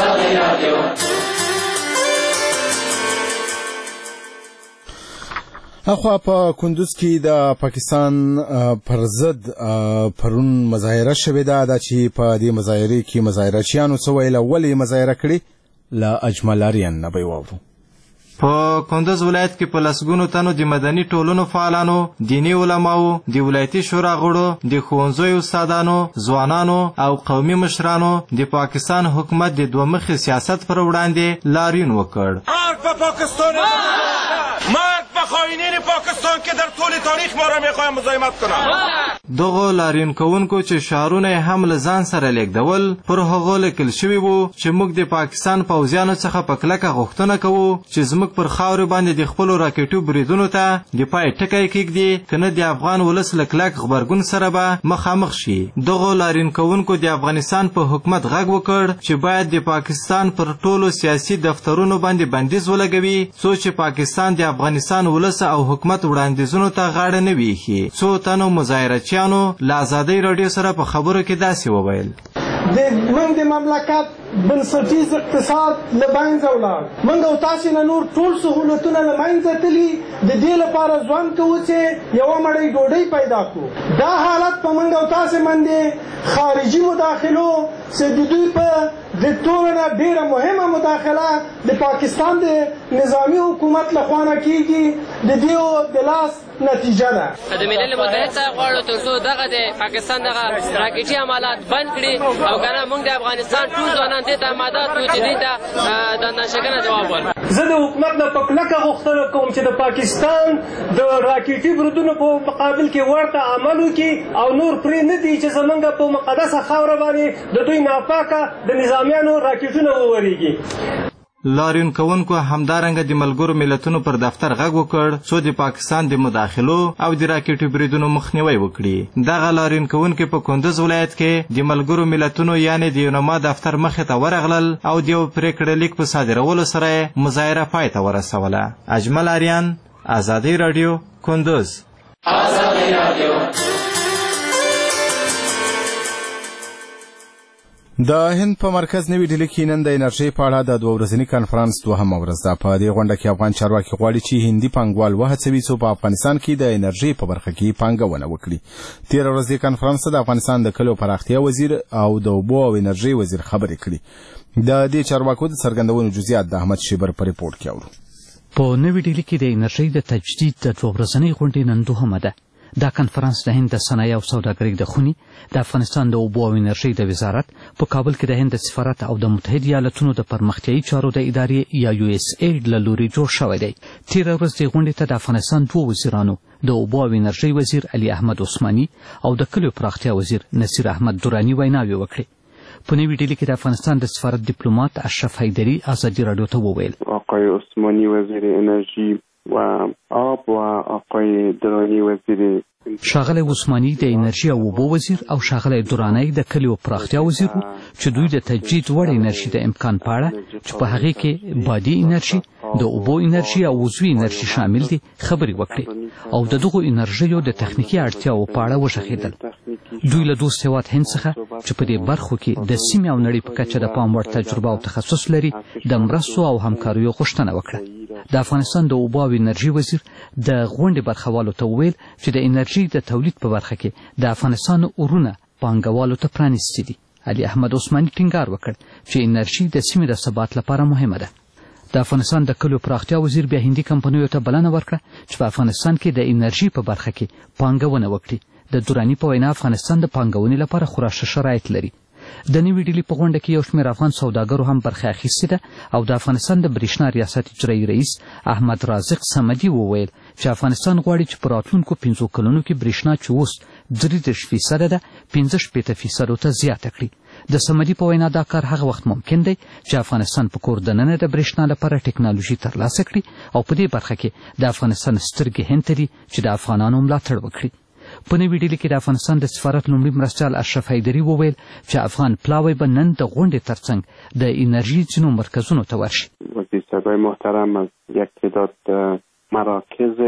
اخوا په کندوز کې د پاکستان پر ضد پرون مظاهره شوې ده. دا چې په دې مظاهرې کې مظاهرچیانو څه ویل او ولې مظاهره کړې، له اجمل آریان نه به یې واورو. په کندوز ولایت کې په لسګونو تنو د مدني ټولنو فعالانو، دیني علماو، د ولایتي شورا غړو، د ښوونځیو استادانو، ځوانانو او قومي مشرانو د پاکستان حکومت د دوه مخي سیاست پر وړاندې لاریون وکړ. مرد به خائنین پاکستان که در طول تاریخ ما را میخوایم مزاحمت کنند. دغه لاریون کوونکو چې شعارونه هم له ځان سره لیږدول پر هغو لیکل شوي وو چې موږ د پاکستان پوځیانو څخه په کلکه غوښتنه کوو چې زموږ پر خاورې باندې د خپلو راکټو بریدونو ته د پای ټکی کېږدي، که نه د افغان ولس له کلک غبرګون سره به مخامخ شي. دغه لاریون کوونکو د افغانستان په حکومت غږ وکړ چې باید د پاکستان پر ټولو سیاسي دفترونو باندې بندیز ولګوي، څو چې پاکستان د افغانستان ولس او حکومت وړاندیزونو ته غاړه نه ویښي. څو تنو مظاهرچیانو له ازادۍ راډیو سره په خبرو کې داسې وویل: موږ د مملکت بنسټیز اقتصاد له منځه ولاړ، موږ او تاسې نه نور ټول سهولتونه له منځه تلي، د دې لپاره ژوند کوو چې یوه مړۍ ډوډۍ پیدا کړو. دا حالت په موږ او تاسې باندې خارجي مداخلو چې د دوی په د ټولو نه ډېره مهمه مداخله د پاکستان د نظامي حکومت لخوا نه کېږي، د دې د لاس نتیجه ده. د ملل متحد څخه غواړو تر څو دغه د پاکستان دغه راکټي عملات بند کړي او که نه موږ د افغانستان ټول ځوانان دې ته امادات کړو چې دوی ته د ناشکنه جواب ورکړي. زه د حکومت نه په کلکه غوښتنه کوم چې د پاکستان د راکټي بریدونو په مقابل کې ورته عمل وکړي او نور پرې نه دي چې زموږ په مقدسه خاوره باندې د دوی ناپاکه د نظامیانو راکټونه وورېږي. لاریون کوونکو همدارنګه د ملګرو ملتونو پر دفتر غږ وکړ څو د پاکستان د مداخلو او د راکټي بریدونو مخنیوی وکړي. دغه لاریون کوونکي په کندوز ولایت کې د ملګرو ملتونو یعنې د یونما دفتر مخې ته ورغلل او د یو پریکړه لیک په صادرولو سره مظاهره پای ته ورسوله. اجمل آریان، ازادي راډیو، کندوز. ازادي راډیو. د هند په مرکز نوي ډیلي کې نن د انرژۍ په اړه د دوه ورځني کنفرانس دوهمه ورځ ده. په دې غونډه کې افغان چارواکي غواړي چې هندي پانګوال وهڅوي څو په افغانستان کې د انرژۍ په برخه کې پانګونه وکړي. تېره ورځ دې کنفرانس ته د افغانستان د کلیو پراختیا وزیر او د اوبو او انرژۍ وزیر خبرې کړي. د دې چارواکو د څرګندونو جزئیات د احمد شیبر په ریپورټ کې اورو. په نوي ډیلي کې د انرژۍ د تجدید د دوه ورځنۍ غونډې نن دوهمه ده. دا کنفرانس د هند د صنایع او سوداګرۍ د خونې د افغانستان د اوبو او انرژۍ د وزارت په کابل کې د هند د سفارت او د متحد ایالتونو د پرمختیایي چارو د ادارې یا یو اس ایډ له لوري جوړ شوی دی. تېره ورځ دې غونډې ته د افغانستان دوه وزیرانو د اوبو او انرژۍ وزیر علي احمد عثماني او د کلیو پراختیا وزیر نصیر احمد دراني ویناوې وکړې. په نوې ډیلي کې د افغانستان د سفارت ډیپلومات اشرف حیدري ازادي راډیو ته وویل آقای عثمانی وزیر انرژی و آب و آقای درانی وزیر ښاغلی عثماني د انرژي او اوبو وزیر او ښاغلی درانی د کلیو پراختیا وزیر وو چې دوی د تجدید وړ انرژي د امکان په اړه چې په هغې کې بادي انرژي د اوبو انرژي او عضوي انرژي شامل دي خبرې وکړې او د دغو انرژیو د تخنیکي اړتیاو په اړه وغږېدل. دوی له دوست هېواد هند څخه چې په دې برخو کې د سیمې او نړۍ په کچه د پام وړ تجربه او تخصص لري د مرستو او همکاریو غوښتنه وکړه. د افغانستان د اوبو او انرژي وزیر د غونډې برخوالو ته وویل چې د انرژي د تولید په برخه کې د افغانستان اورونه پانګوالو ته پرانیستي دي. علي احمد عثماني ټینګار وکړ چې انرژي د سیمې د ثبات لپاره مهمه ده. د افغانستان د کلیو پراختیا وزیر بیا هندي کمپنیو ته بلنه ورکړه چې په افغانستان کې د انرژي په برخه کې پانګونه وکړي. د دراني په وینا افغانستان د پانګونې لپاره خورا ښه شرایط لري. د نوې ډیلي په غونډه کې یو شمېر افغان سوداګرو هم برخه اخیستې ده او د افغانستان د برېښنا ریاست اجرایي رئیس احمد رازق صمدي وویل چې افغانستان غواړي چې په راتلونکو پنځو کلونو کې برېښنا چې اوس درې دېرش فیصده ده پنځه شپېته فیصدو ته زیاته کړي. د صمدي په وینا دا کار هغه وخت ممکن دی چې افغانستان په کور دننه د برېښنا لپاره ټکنالوژي ترلاسه کړي او په دې برخه کې د افغانستان سترګې هند ته دي چې د افغانانو ملاتړ وکړي. په نوې ډیلي کې د افغانستان د سفارت لومړي مرستیال اشرف حیدري وویل چې افغان پلاوی به نن د غونډې ترڅنګ د انرژي ځینو مرکزونو ته ورشي. وزیر صاحبای محترم از یک تعداد مراکز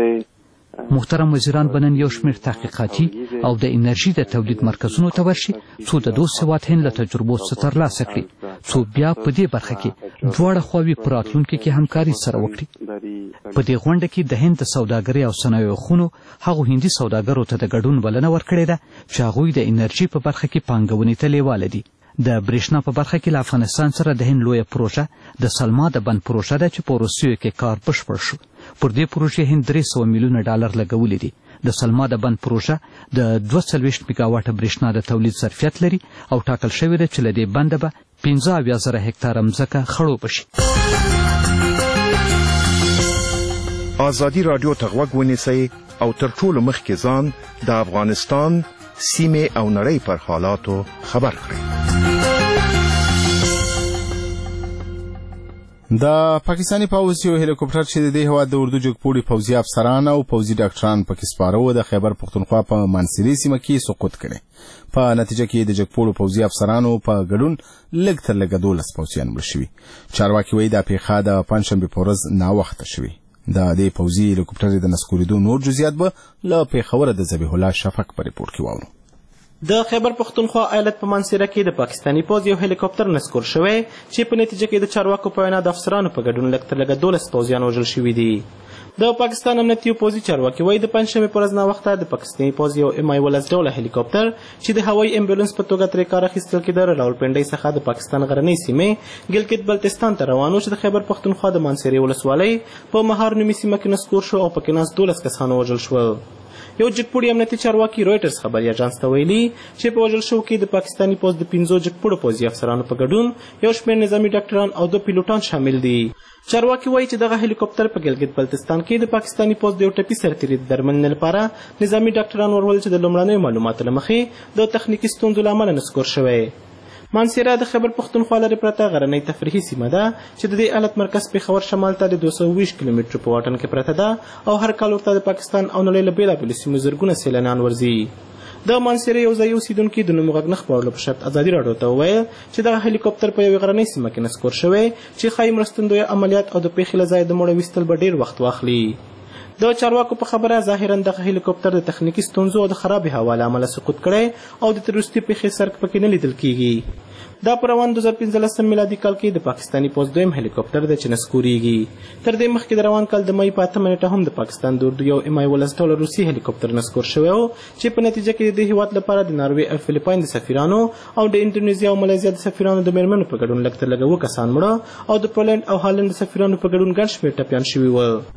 محترم وزیران به نن یو شمېر تحقیقاتي او د انرژي د تولید مرکزونو ته ورشي څو د دوست هېواد هند له تجربو څخه ترلاسه کړي څو بیا په دې برخه کې دواړه خواوې په راتلونکي کې همکاري سره وکړي. په دې غونډه کې د هند د سوداګرۍ او صنایعو خونو هغو هندي سوداګرو ته د ګډون بلنه ورکړې ده چې هغوی د انرژي په برخه کې پانګونې ته لیواله دي. د برېښنا په برخه کې له افغانستان سره د هند لویه پروژه د سلما د بند پروژه ده چې په روسیو کې کار بشپړ شو. پر دې پروژې هند درې سوه میلیونه ډالر لګولي دي. د سلما د بند پروژه د دوه څلوېښت میګاواټه برېښنا د تولید ظرفیت لري او ټاکل شوې ده چې له دې بنده به پنځه اویا زره هکتاره مځکه خړوبه شي. ازادي راډیو ته غوږ ونیسئ او تر ټولو مخکې ځان د افغانستان سیمې او نړۍ پر حالاتو خبر کړئ. د پاکستاني پوځ یو هلیکوپټر چې د دې هېواد د اردو جګپوړي پوځي افسران او پوځي ډاکټران پکې سپاره وو د خیبر پښتونخوا په مانسیري سیمه کې سقوط کړی. په نتیجه کې د جګپوړو پوځي افسرانو په ګډون لږ تر لږه دولس پوځیان مړه شوي. چارواکي وایي دا پیښه د پنجشنبې په ورځ ناوخته شوې. د دې پوځي هلیکوپټر د نسکورېدو نور جزئیات به له پېښوره د ذبیح الله شفق په ریپورټ کې واورو. د خیبر پښتونخوا ایالت په منصیره کې د پاکستاني پوځ یو هلیکوپټر نسکور شوی چې په نتیجه کې د چارواکو په وینا د افسرانو په ګډون لږ تر لږه دولس پوځیان وژل شوي دي. د پاکستان امنیتي پوځي چارواکي وایي د پنجشنبې په ورځ ناوخته د پاکستاني پوځ یو ام آی ولس ډوله هلیکوپټر چې د هوایي امبولانس په توګه ترې کار اخیستل کېده له راولپنډۍ څخه د پاکستان غرنۍ سیمې ګلګت بلتستان ته روان و چې د خیبر پښتونخوا د منصیرې ولسوالۍ په مهار نومي سیمه کې نسکور شو او پکې ناست دولس کسان وژل شول. یو جګپوړي امنیتي چارواکي رویټرز خبري اژانس ته ویلي چې په وژل شوو کې د پاکستاني پوځ د پنځو جګپوړو پوځي افسرانو په ګډون یو شمېر نظامي ډاکټران او دوه پیلوټان شامل دي. چارواکي وایي چې دغه هلیکوپټر په ګلګت بلتستان کې د پاکستاني پوځ د یو ټپي سرتېري د درملنې لپاره نظامي ډاکټران ورول چې د لومړنیو معلوماتو له مخې د تخنیکي ستونزو له امله نسکور شوی. مانسیره د خیبر پښتونخوا لرې پرته غرنۍ تفریحي سیمه ده چې د دې ایالت مرکز پېښور شمال ته د دوه سوه ویشت کیلومترو په واټن کې پرته ده او هر کال ورته د پاکستان او نړۍ له بېلابېلو سیمو زرګونه سیلانیان ورځي. د مانسیرې یو ځایي اوسېدونکي د نوم غږ نه خپرولو په شرط ازادي راډیو ته وویل چې دغه هلیکوپټر په یوې غرنۍ سیمه کې نسکور شوی چې ښایي مرستندویه عملیات او د پېښې له ځایه د مړه ویستل به ډېر وخت واخلي. د چارواکو په خبره ظاهرا دغه هلیکوپټر د تخنیکي ستونزو او د خرابې هوا له امله سقوط کړی او د تروریستي پېښې سرک پکې نه لیدل کېږي. دا په روان دوه زره پنځلسم میلادي کال کې د پاکستاني پوځ دویم هلیکوپټر دی چې نسکورېږي. تر دې مخکې د روان کال د مۍ په اتمه نیټه هم د پاکستان د اردو یو ام آی ولس ډوله روسي هلیکوپټر نسکور شوی و چې په نتیجه کې د دې هېواد لپاره د ناروې او فلیپاین د سفیرانو او د انډونیزیا او ملیزیا د سفیرانو د مېرمنو په ګډون لږ تر لږه اووه کسان مړه او د پولنډ او هالند د سفیرانو په ګډون ګڼ شمېر ټپیان شوي ول.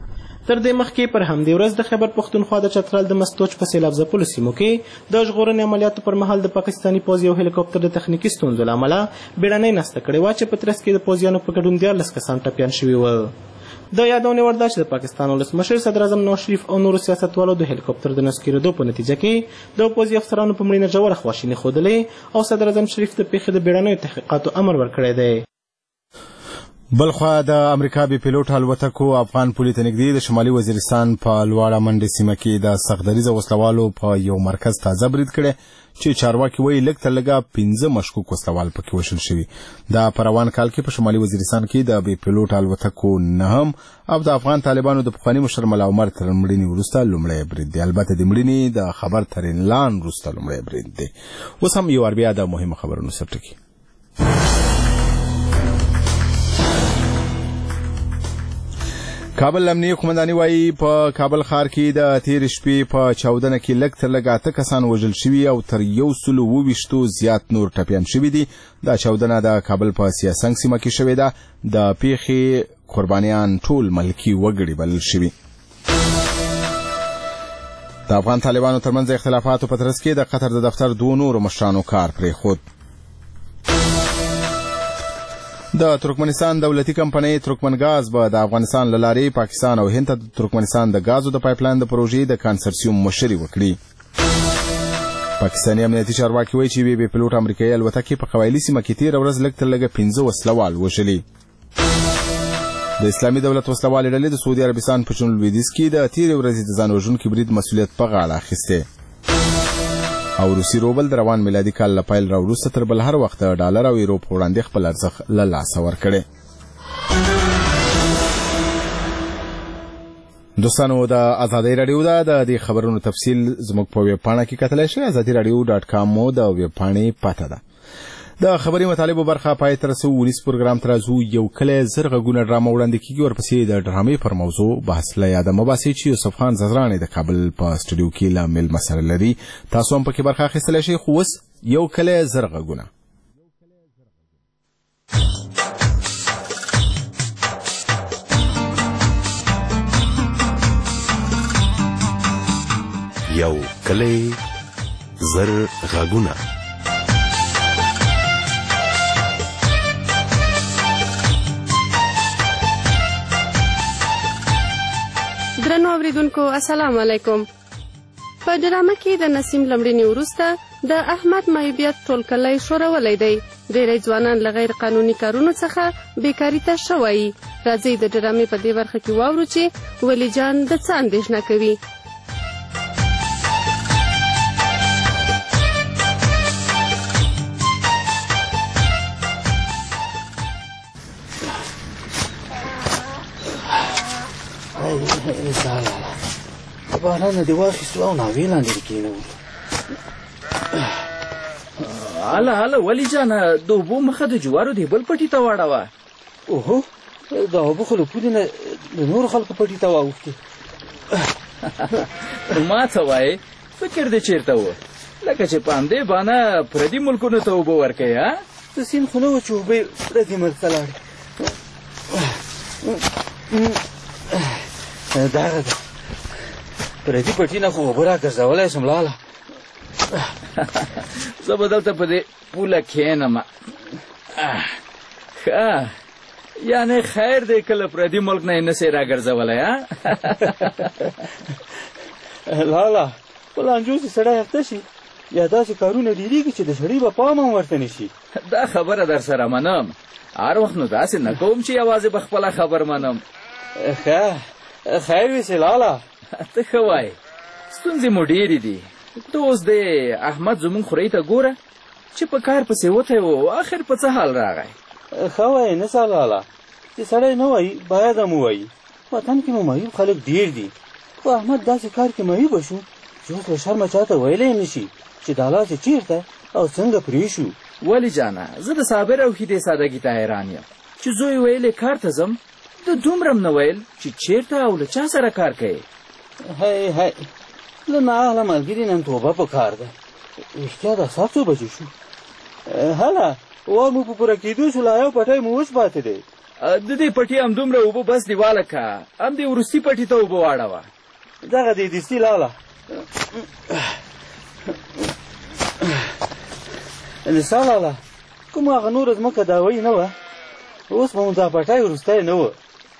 تر دې مخکې پر همدې ورځ د خیبر پښتونخوا د چترال د مستوچ په سیلاب ځپلو سیمو کې د ژغورنې عملیاتو پر مهال د پاکستاني پوځ یو هلیکاپټر د تخنیکي ستونزو له امله بیړنۍ نسته کړې وه چې په ترڅ کې د پوځیانو په ګډون دیارلس کسان ټپیان شوي ول. د یادونې وړ ده چې د پاکستان ولسمشر صدر اعظم نواز شریف او نورو سیاستوالو د هلیکاپټر د نسکېدو په نتیجه کې د پوځي افسرانو په مړینه ژوره خواشیني ښودلې او صدر اعظم شریف د پیښې د بیړنیو تحقیقاتو امر ورکړی دی. بلخوا د امریکا بي پیلوټ الوتکو افغان پولې ته نږدې د شمالي وزیرستان په لوړه منډې سیمه کې د سختدریځه وسلوالو په یو مرکز تازه برید کړی چې چارواکي وایي لږ تر لږه پنځه مشکوک وسلوال پکې وشل شوي. دا په روان کال کې په شمالي وزیرستان کې د بي پیلوټ الوتکو نهم او د افغان طالبانو د پخواني مشر ملا عمر تر مړینې وروسته لومړی برید دی. البته د مړینې د خبر تر اعلان وروسته لومړی برید دی. اوس هم یو بیا د مهمو خبرونو سرټکی. کابل امنیه قومنداني وایي په کابل ښار کې د تیر شپې په چاودنه کې لږ تر لږه اته کسان وژل شوي او تر یو سل اوه ویشتو زیات نور ټپیان شوي دي. دا چاودنه د کابل په سیاسنګ سیمه کې شوې ده. د پیښې قربانیان ټول ملکي وګړي بلل شوي. د افغان طالبانو ترمنځ اختلافاتو په ترڅ کې د قطر د دفتر دوه نورو مشرانو کار پرېښود. د ترکمنستان دولتي کمپنۍ ترکمنګاز به د افغانستان له لارې پاکستان او هند ته د ترکمنستان د غازو د پایپلاین د پروژې د کانسرسیوم مشري وکړي. پاکستاني امنیتي چارواکي وایي چې بي پیلوټ امریکایي الوتکې په قبایلي سیمه کې تېره ورځ لږ تر لږه پنځه وسلوال وژلي. د اسلامي دولت وسلوالې ډلې د سعودي عربستان په جنوب لویدیځ کې د تېرې ورځې د ځان وژونکي برید مسؤلیت په غاړه اخیستی او روسي روبل د روان میلادي کال له پیل راوروسته تر بل هر وخت د ډالر او یورو په وړاندې خپل ارزښت له لاسه ورکړی. دوستانو د ازادۍ راډیو ده د دې خبرونو تفصیل زموږ په ویب پاڼه کې کتلی شئ. ازادي راډیو ډاټ کام مو د ویب پاڼې پته ده. د خبري مطالبو برخه پای ته رسو. ولس پروګرام ته راځو. یو کلی زر غږونه ډرامه وړاندې کیږي. ورپسې د ډرامې پر موضوع بحث له یاده مه باسئ چې یوسف خان ززرانی د کابل په سټوډیو کې له میلمه سره لري. تاسو هم پکې برخه اخیستلی شئ. خو اوس یو کلی زر غږونه. یو کلی زر غږونه. درنو اوریدونکو السلام علیکم. په ډرامه کې د نسیم لمړینې وروسته د احمد محبیت ټول کلی ښورولی دی. ډېری ځوانان له غیر قانوني کارونو څخه بیکاري ته شوي. راځئ د ډرامې په دې برخه کې واورو چې ولی جان د څه اندېښنه کوي. باران دې واخیستو او ناوې لاندې کېنو. هله هله ولې جانه د اوبو مخه د جوارو د بل پټي ته واړوه. اوهو د اوبو خو له پولې نه د نورو خلکو پټي ته واوښتې. ما څه وایې فکر دې چېرته و لکه چې په همدې بانه پردي ملکونو ته اوبه ورکوې. ها د سیند خو نه وه چې اوبه پردي ملک ته لاړې. دغه ده پردي پټي نه خو اوبه را ګرځولی شم لاله. زه به دلته په دې پوله کښېنم. ښه یعنې خیر دی کله پردي ملک نه یې نسې را ګرځولی. لاله په لانجو چې سړی هفته شي یا داسې کارونه ډېرېږي چې د سړي به پام هم ورته نه شي. دا خبره در سره منم. هر وخت نو داسې نه کوم چې یوازې به خپله خبر منم. ښه خیر ویسې لاله. ته ښه وایې ستونزې مو ډېرې دي. ته اوس د احمد زموږ خورۍ ته ګوره چې په کار پسې وتی و آخر په څه حال راغی. ښه وایې نه سه لاله چې سړی نه وایي باید هم ووایي. وطن کې مو معیوب خلک ډېر دي خو احمد داسې کار کې معیوبه شو چې اوس له شرمه چاته ویلی نه شي چې دا لاسې چېرته او څنګه پرې شو. ولې جانه زه د صابر او ښیدې سادګي ته حیران یم چې زوی ویلې کار ته ځم د دومره م نه ویل چې چېرته او له چا سره کار کوې. هی هی له نااهله ملګري نن توبه په کار ده. رښتیا دا ساعت څو بجې شو؟ هله وار مو په پوره کېدو شو لا یو پټی مو اوس پاتې دی. د دې پټي همدومره اوبه بس دې والکه، همدې وروستي پټي ته اوبه واړوه. دغه دی دستي لاله نسا لاله، کوم هغه نوره ځمکه داوی نه وه، اوس به مو دا پټی وروستی نه وه.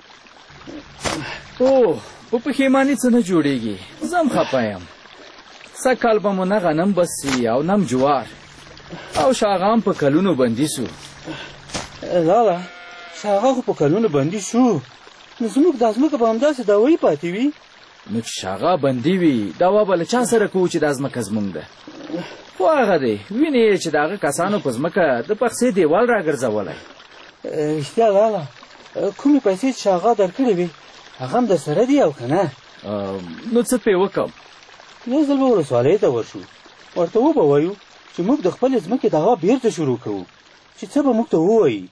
او په پښیماني څه نه جوړېږي، زه هم خفه یم. سږ کال به مو نه غنم بسي او نم جوار، او شاغه هم په کلونو بندي سو. لاله شاغه خو په کلونو بندي شو، نو زموږ دا ځمکه به همداسې داوی پاتې وي. نو چې شاغه بندي وي دوا به له چا سره کوو چې دا ځمکه زموږ ده؟ خو هغه دی وینې چې د هغه کسانو په ځمکه د پخسې دیوال راګرځولی. رښتیا لاله کومې پیسې چې شاغه درکړې وي هغه هم در سره دي او که نه؟ نو څه پرې وکړم؟ یو ځل به ولسوالۍ ته ورشو، ورته وبه وایو چې موږ د خپلې ځمکې دعوا بیرته شروع کوو، چې څه به موږ ته ووایي.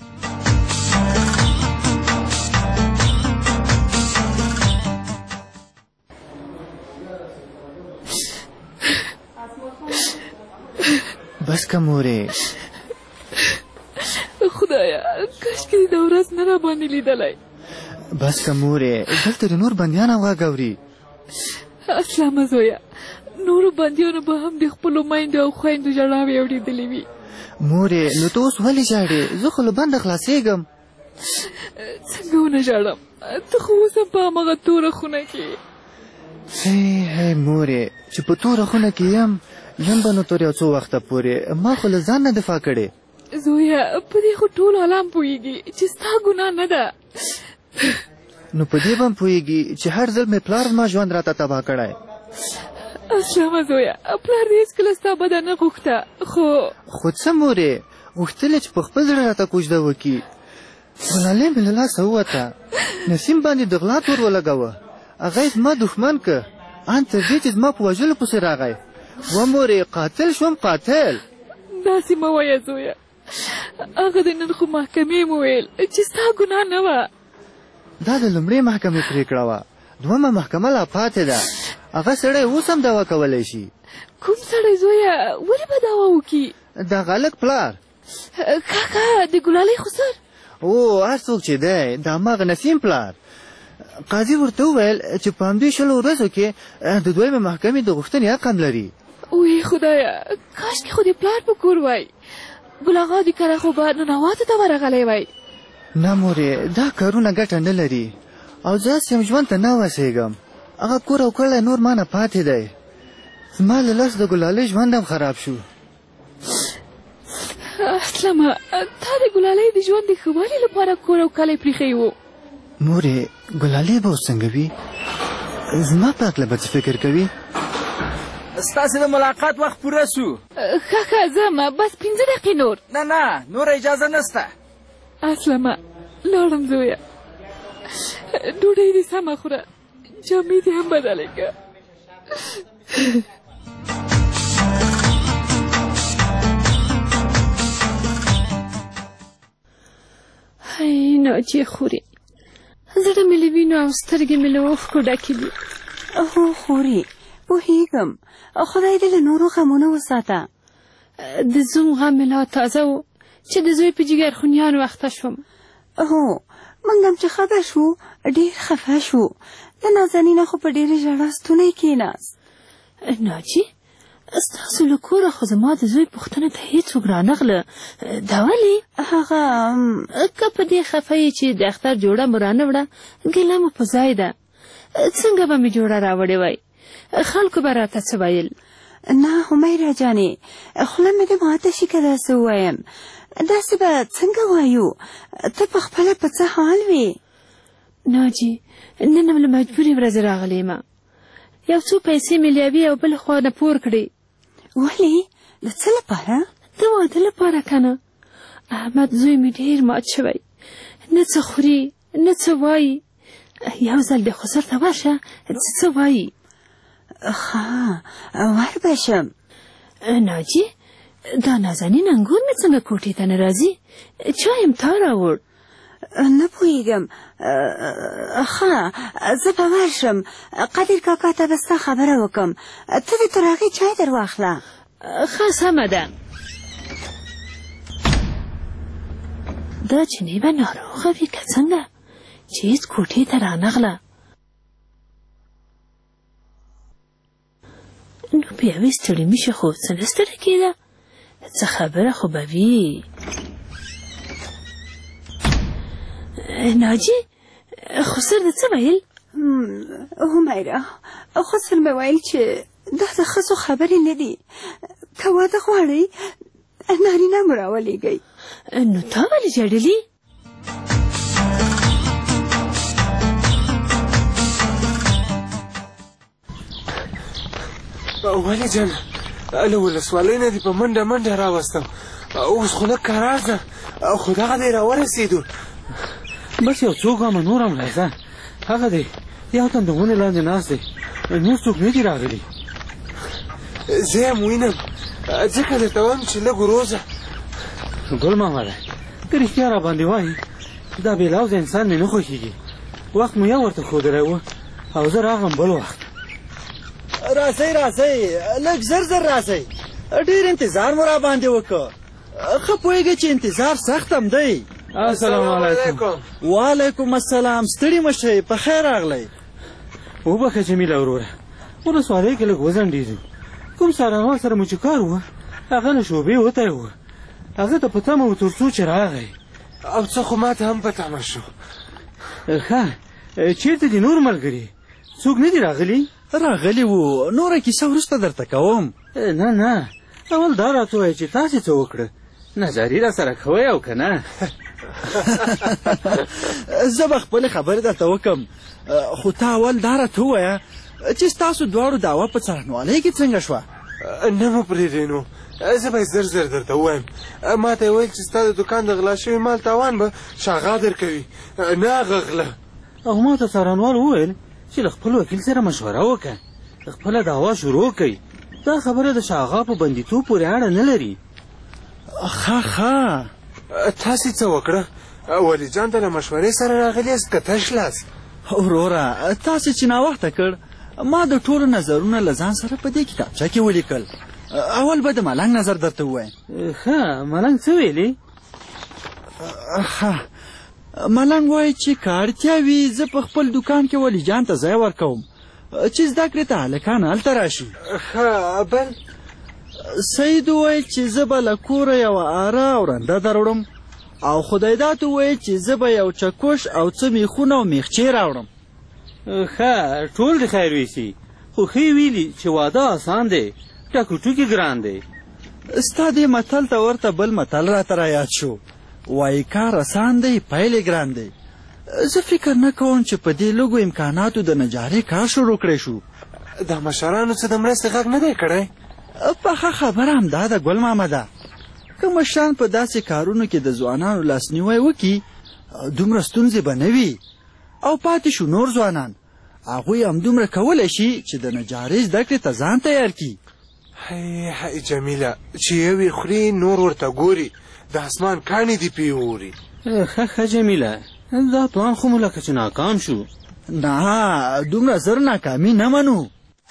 بس که مورې خدایا کاشکې دې دا ورځ نه راباندې لیدلی. بس که مورې دلته د نور بندیان غږ اسلامه زویه، نورو بندیانو به هم د خپلو میندو او خویندو ژړاوې اورېدلې وي. مورې نو ته اوس ولې ژاړې؟ زه خو له بنده خلاصېږم. څنګه ونه ژاړم، ته خو اوس هم په همغه توره خونه کې. هی هی مورې چې په توره خونه کې یم یم به نو تر یو څو وخته پورې ما خو له ځان نه دفاع کړې. زویه په دې خو ټول عالم پوهېږي چې ستا ګناه نه ده. نو په دې به هم پوهېږي چې هر ځل مې پلار زما ژوند راته تباه کړی. اسلامه زویه پلار دې هېڅکله ستا بده نه غوښته، خو خو څه مورې غوښتل چې په خپل زړه راته کوژده وکړي. ګلالۍ مې له لاسه ووته، نسیم باندې د غلا تور ولګوه، هغه یې زما دښمن که، ان تر دې چې زما په وژلو پسې راغی. و مورې قاتل شوم قاتل. داسې مه وایه زویه، هغه د نن خو محکمې مو ویل چې ستا ګناه نه وه. دا د لومړۍ محکمې پرېکړه وه، دویمه محکمه لا پاتې ده. هغه سړی اوس هم دعوا کولی شي. کوم سړی زویه؟ ولې به دعوا وکړي؟ د هلک پلار کاکا د ګلالۍ خسر. او هر څوک چې دی د هماغه نسیم پلار. قاضي ورته وویل چې په همدې شلو ورځو کې د دویمې محکمې د غوښتنې حق هم لري. وی خدایا کاشکې خو دې پلار په کور وای، ګل اغا دې کره خو به ننواتو ته ورغلی وای. نه مورې دا کارونه ګټه نه لري، او زه هسې ژوند ته نه وسېږم. هغه کور او کړی نور مانه پاتې دی. زما له لاسه د ګلالۍ ژوند هم خراب شو. اسلامه تا د ګلالۍ د ژوند د ښه والي لپاره کور او کلی پرېښی و. مورې ګلالۍ به اوس څنګه وي؟ زما په هکله به څه فکر کوي؟ ستاسې د ملاقات وخت پوره سو. ښه ښه ځم، بس پنځه دقیقې نور. نه نه نور اجازه نسته. اسلامه لاړم زویه، ډوډۍ دې سمه خوره، جامې دې هم بدلې که. هی ناجیه خورې، زړه مې له وینو او سترګې مې له اوښکو ډکې دي. هو خورې پوهېږم، خدای دې له نورو غمونه وساته. د زوم غم مې لا تازه و چې د زوی په جګر خونیانو اخته شوم. هو موږ هم چې خبر شو ډېر خفه شو. د نازنینه خو په ډېرې ژړا ستونی کېناست. ناجي ستاسو له کوره خو زما د زوی پوښتنه ته هېڅوک رانغله، دا ولې؟ هغه که په دې خفه یې چې د اختر جوړه مو رانه وړه، ګیله مو په ځای ده. څنګه به مې جوړه راوړې وای؟ خلکو به راته څه ویل؟ نه همیره جانې خوله مې دې ماته شي که داسې ووایم. داسې به څنګه وایو؟ ته په خپله په څه حال وې؟ ناجي نن هم له مجبورې ورځې راغلی یم، یو څو پیسې مې لیوي او بل خوا نه پور کړې. ولې؟ د څه لپاره؟ د واده لپاره که نه. احمد زوی مې ډېر مات شوی، نه څه خوري نه څه وایي. یو ځل د خسر ته ورشه څه وایي. ښه ور به شم. ناجي دا نازنین انګور مې څنګه کوټې ته نه راځي؟ چا یم تا راوړ؟ نه پوهېږم. ښه زه به ورشم، قدر کاکا ته به ستا خبره وکړم، ته دې تر هغې چای در واخله. ښه سمه ده. دا جنۍ به ناروغه وي که څنګه چې هېڅ کوټې ته رانغله. نو بیا وې ستړې مشي خو څه نه ستړې کېده، څه خبره خو به وي. ناجي خسر د څه ویل؟ همیرا خسر مې ویل چې دا د ښځو خبرې نه دي، که واده غواړئ نارینه مو راولېږئ. نو تا ولې ژړلي؟ ولې جان له ولسوالۍ نه دې په منډه منډه راوستم، اوس خو لږ کرار ده، خو دغه دی راورسېدو. بس یو څو ګامه نور هم راځه، هغه دی یو تن د ونې لاندې ناست دی، نور څوک نه دي راغلي. زه یې هم وینم، ځکه درته وایم چې لږ وروځه. ګل مامده که رښتیا را باندې وایي دا بېلوزه انسان مې نه خوښېږي. وخت مو یو ورته ښودلی و او زه راغلم بل وخت. راځئ راځئ لږ زر زر راځئ، ډېر انتظار مو را باندې وکړ. ښه پوهېږئ چې انتظار سخت هم دی. السلام علیکم. وعلیکم السلام. ستړي مه شئ، په خیر راغلی. وبخښه جمیله وروره، ولسوالۍ کې لږ وځنډېدو. کوم څارنوال سره مو چې کار و هغه له شعبې وتی و، هغه ته په تمه و تر څو چې راغی. او څه خو ما ته هم په تمه شو. ښه چېرته دي نور ملګري؟ څوک نه دي راغلي؟ راغلي وو، نوره کیسه وروسته درته کوم. نه نه اول دا راته ووایه چې تاسې څه وکړه، نظري را سره کوئ او که نه؟ زه به خپلې خبرې درته وکم، خو تا اول دا راته ووایه چې ستاسو دواړو دعوه په څارنوالۍ کې څنګه شوه؟ نه مو پرېږدئ نو، زه به یې زر زر درته ووایم. ما ته یې ویل چې ستا د دوکان د غلا شوي مال تاوان به شاغا درکوي، نه هغه غله. او ما ته څارنوال وویل چې له خپل وکیل سره مشوره وکړه، خپله دعوا شروع کړئ. دا خبره د شاغا په بندیتوب پورې اړه نه لري. ښه ښه تاسې څه وکړه؟ ولي جان ته له مشورې سره راغلي یاست که تش لاس؟ وروره تاسې چې ناوخته کړ، ما د ټولو نظرونه له ځان سره په دې کتابچه کې ولیکل. اول به د ملنګ نظر درته ووایم. ښه ملنګ څه ویلي؟ ښه ملنګ وایي چې که اړتیا وي زه په خپل دوکان کې ولی جان ته ځای ورکوم چې زده کړې ته هلکان هلته راشي. ښه بل؟ سید وویل چې زه به له کوره یوه اره او رنده دروړم، او خدایداد وویل چې زه به یو چکش او څه میخونه او میخچې راوړم. ښه ټول د خیر ویسي، خو ښې ویلي چې واده آسان دی، ټکو ټوکې ګران دی. ستا دې متل ته ورته بل متل راته رایاد شو، وایي کار آسان دی پیل یې ګران دی. زه فکر نه کوم چې په دې لږو امکاناتو د نجارۍ کار شروع کړی شو. د مشرانو څه د مرستې غږ نه دی کړی؟ پخه خبره همدا ده ګل مامده، که مشران په داسې کارونو کې د ځوانانو لاسنیوی وکړي دومره ستونزې به نه وي، او پاتې شو نور ځوانان، هغوی همدومره کولی شي چې د نجارۍ زده کړې ته ځان تیار کړي. هی هی جمیله چې یوې خوري نور ورته ګوري، د اسمان کاڼي دې پې اوري. ښه ښه جمیله دا پلان خو مو لکه چې ناکام شو. نه دومره زر ناکامي نه منو.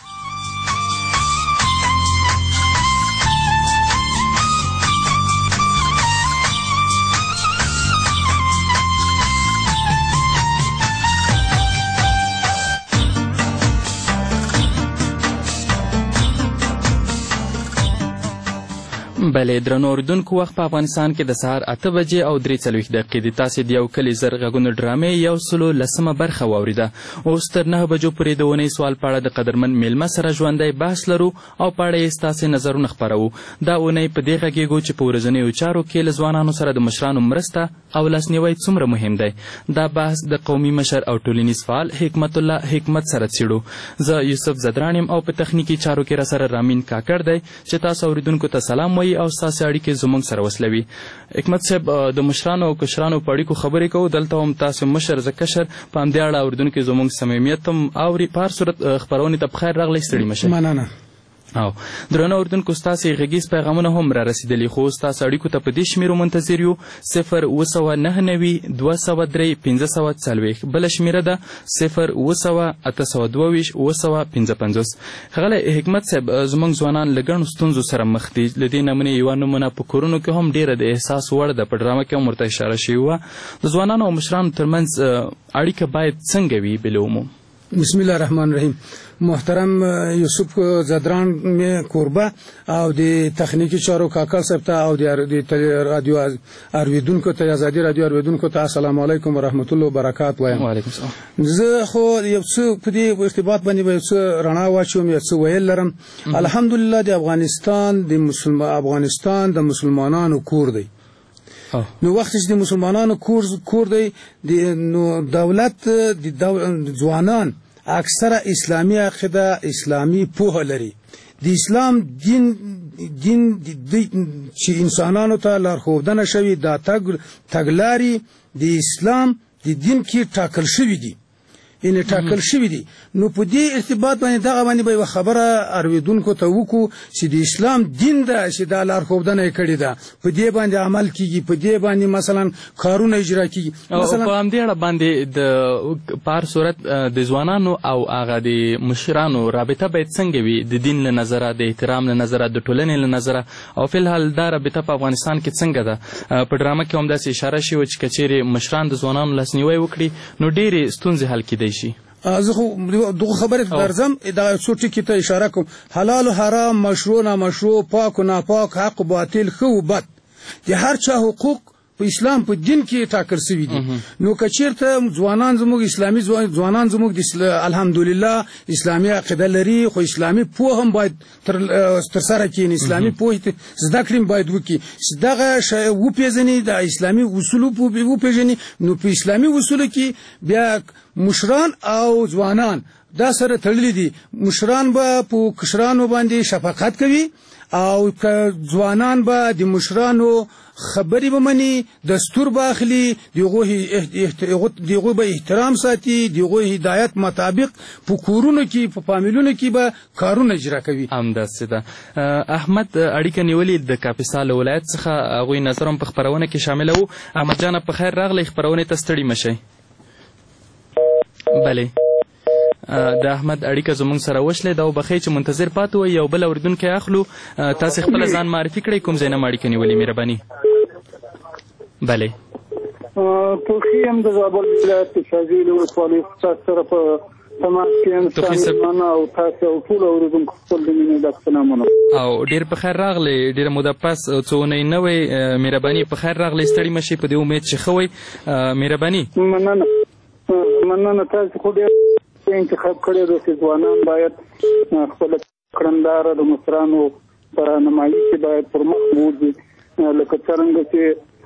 بلې درنو اورېدونکو وخت په افغانستان کې د سهار اته بجې او درې څلوېښت دقیقې دي. تاسې د یو کلي زر غږونو ډرامې یو سلو لسمه برخه واورېده. اوس تر نهه بجو پورې د اونۍ سوال په اړه د قدرمن میلمه سره ژوندی بحث لرو او په اړه یې ستاسې نظرونه خپروو. دا اونۍ په دې غږېږو چې په ورځنیو چارو کې له ځوانانو سره د مشرانو مرسته او لاسنیوی څومره مهم دی. دا بحث د قومي مشر او ټولنیز فعال حکمت الله حکمت سره څېړو. زه یوسف زدران یم او په تخنیکي چارو کې راسره رامین کاکړ دی چې تاسو اورېدونکو ته سلام وایي او ستاسې اړیکې زموږ سره وسلوي. حکمت صاحب د مشرانو او کشرانو په اړیکو خبرې کوو، دلته هم تاسو مشر زه کشر په همدې اړه اورېدونکي زموږ صمیمیت هم اوري. په هر صورت خپرونې ته په خیر راغلی، ستړي مه شئ. مننه. او درنو اردوونکو ستاسې غږیز پیغامونه هم را رسېدلي خو ستاسو اړیکو ته په دې شمیرو منتظر یو صفر اوه سوه نهه نوي دوه سوه درې پنځه سوه څلوېښت بله شمیره ده صفر اوه سوه اته سوه دوه ویشت اوه سوه پنځه پنځوس ښاغلی حکمت صاحب زموږ ځوانان له ګڼو ستونزو سره مخ دي له دې نمونې یوه نمونه په کورونو کې هم ډېره د احساس وړ ده په ډرامه کې هم ورته اشاره شوې وه د ځوانانو او مشرانو ترمنځ اړیکه باید څنګه وي بالعموم؟ بسم الله الرحمن الرحیم. محترم یوسف زدران میں کوربه او د تخنیکی چارو کاکل صاحب ته او د رادیو اوریدونکو ته ازادي رادیو اوریدونکو ته السلام علیکم ورحمت الله وبرکاته وایم. وعلیکم السلام. زه خو یو څه په دې ارتباط باندې یو څه رڼا واچوم یو څه ویل لرم. الحمدلله د افغانستان د مسلمان افغانستان د مسلمانانو کور دی. نو وخت چې د مسلمانانو کور کور دی نو دولت د ځوانان اکثره اسلامی عقیده اسلامی پوهه لري. د اسلام دین دین چې انسانانو ته لارښودنه شوي دا تګلارې د اسلام د دین کې ټاکل شوي دي یعنې ټاکل شوي دي. نو په دې ارتباط باندې دغه باندې به یوه خبره اورېدونکو ته وکړو چې د اسلام دین ده چې دا لارښودنه یې کړې ده په دې باندې عمل کیږي په دې باندې مثلا کارونه اجرا کیږي. مثلا په همدې اړه باندې د په هر صورت د ځوانانو او هغه د مشرانو رابطه باید څنګه وي د دین له نظره د احترام له نظره د ټولنې له نظره او فلحال دا رابطه په افغانستان کې څنګه ده؟ په ډرامه کې هم داسې اشاره شوې چې که چیرې مشران د ځوانانو لاسنیوی وکړي نو ډېرې ستونزې حل کیدی شي. زه خو دغه خبرې ته درځم دا څو ټکي ته اشاره کوم. حلال و حرام مشروع نامشروع پاک و ناپاک حق و باطل ښه و بد د هر چا حقوق په اسلام په دین کې ټاکل شوي دي. نو که چېرته ځوانان زموږ اسلامي ځوانان زموږ د الحمدلله اسلامي عقیده لري خو اسلامي پوهه هم باید ترسره کړي اسلامي پوهې زده کړې باید وکړي دغه وپېژني د اسلامي اصولو وپېژني. نو په اسلامي اصولو کې بیا مشران او ځوانان دا سره تړلي دي. مشران به په کشرانو باندې شفقت کوي او ځوانان به د مشرانو خبرې به مني دستور به اخلي دغه به احترام ساتي دغه هدایت مطابق په کورونو کې په فامیلونو کې به کارونه اجرا کوي. همداسې ده. احمد اړیکه نیولې د کاپیسا له ولایت څخه هغوی نظر هم په خپرونه کې شامله و. احمد جانه په خیر راغلی خپرونې ته ستړي مه شئ. بلې د احمد اړیکه زموږ سره وشلې دا وبښئ چې منتظر پاتې وئ یو بل اورېدونکی اخلو. تاسې خپله ځان معرفي کړئ کوم ځای نه مو اړیکه نیولې مهرباني. بلې توخي یم د زابل ولایت د شاذیل ولسوالۍ ستاسو سره په تماس کې یم سلامونه او تاسو او ټول اورېدونکو خپل د مینې ډک سلامونه او ډېر په خیر راغلی ډېره موده پس څو اونۍ نه وئ مهرباني په خیر راغلی ستړي مه شئ په دې امید چې ښه وئ مهرباني. مننه مننه تاسو خو ډېر انتخاب کړی دی چې ځوانان باید خپله کړنداره د مشرانو په رهنمایي کې باید پر مخ بوځي لکه څرنګه چې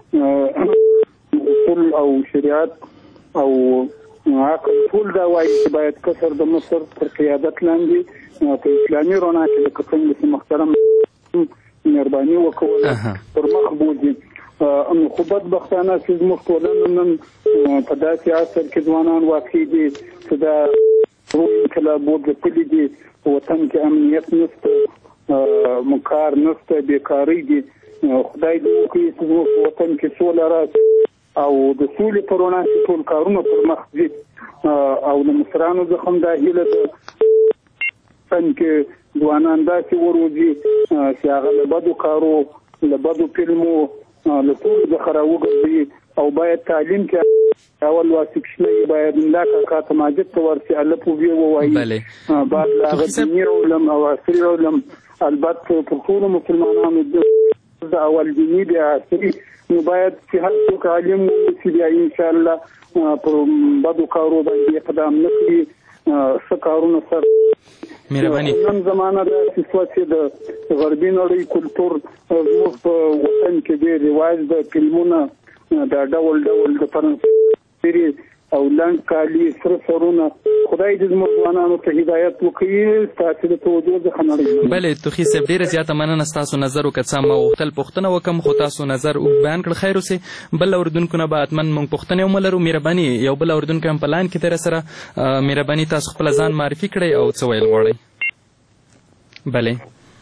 اصول او شریعت او عقل ټول دا وایي چې باید کسر د مصر تر قیادت لاندې په اسلامي رڼا کې لکه څنګه چې محترم مهرباني وکړله پر مخ بوځي. نو خو بدبختانه چې زموږ ټولنه نن په داسې عصر کې ځوانان واقع دي چې دا روح انقلابو ځپلي دي په وطن کې امنیت نشته کار نشته بیکارۍ دي. خدای دې وکړي چې زموږ په وطن کې سوله راشي او د سولې په رڼا کې ټول کارونه پر مخ ځي او د مشرانو څخه هم دا هیله ده وطن کې ځوانان داسې وروځي چې هغه له بدو کارو له بدو فلمو له ټولو څخه راوګرځي او باید تعلیم کې اول واسکشنی باید ملا کاکا ته ماجد ته ورسي الف وی ووایي بعد هغه دیني علم او عصري علم البته پر ټولو مسلمانانو د اول دیني بیا عصري نو باید چې هر څوک عالم وي بیا ان شاء الله پر بدو کارو باندې اقدام نه کړي ښه کارونه سره مهرباني. نن زمانه دا چې د غربي نړۍ کلتور زموږ په وطن کې ډېر رواج د فلمونه دا ډول ډول د فرانسوي او لنډ کالي سره سرونه خدای دې زموږ ځوانانو ته هدایت وکړي ستاسو د توجه څخه نړۍ. بلې توخي صاحب ډېره زیاته مننه ستاسو نظر وکړه څه ما غوښتل پوښتنه وکړم خو تاسو نظر بیان کړ خیر اوسې. بل اورېدونکو نه به حتما موږ پوښتنې هم ولرو. مهرباني یو بل اورېدونکی هم په لاین کې دی راسره. مهرباني تاسو خپله ځان معرفي کړئ او څه ویل غواړئ. بلې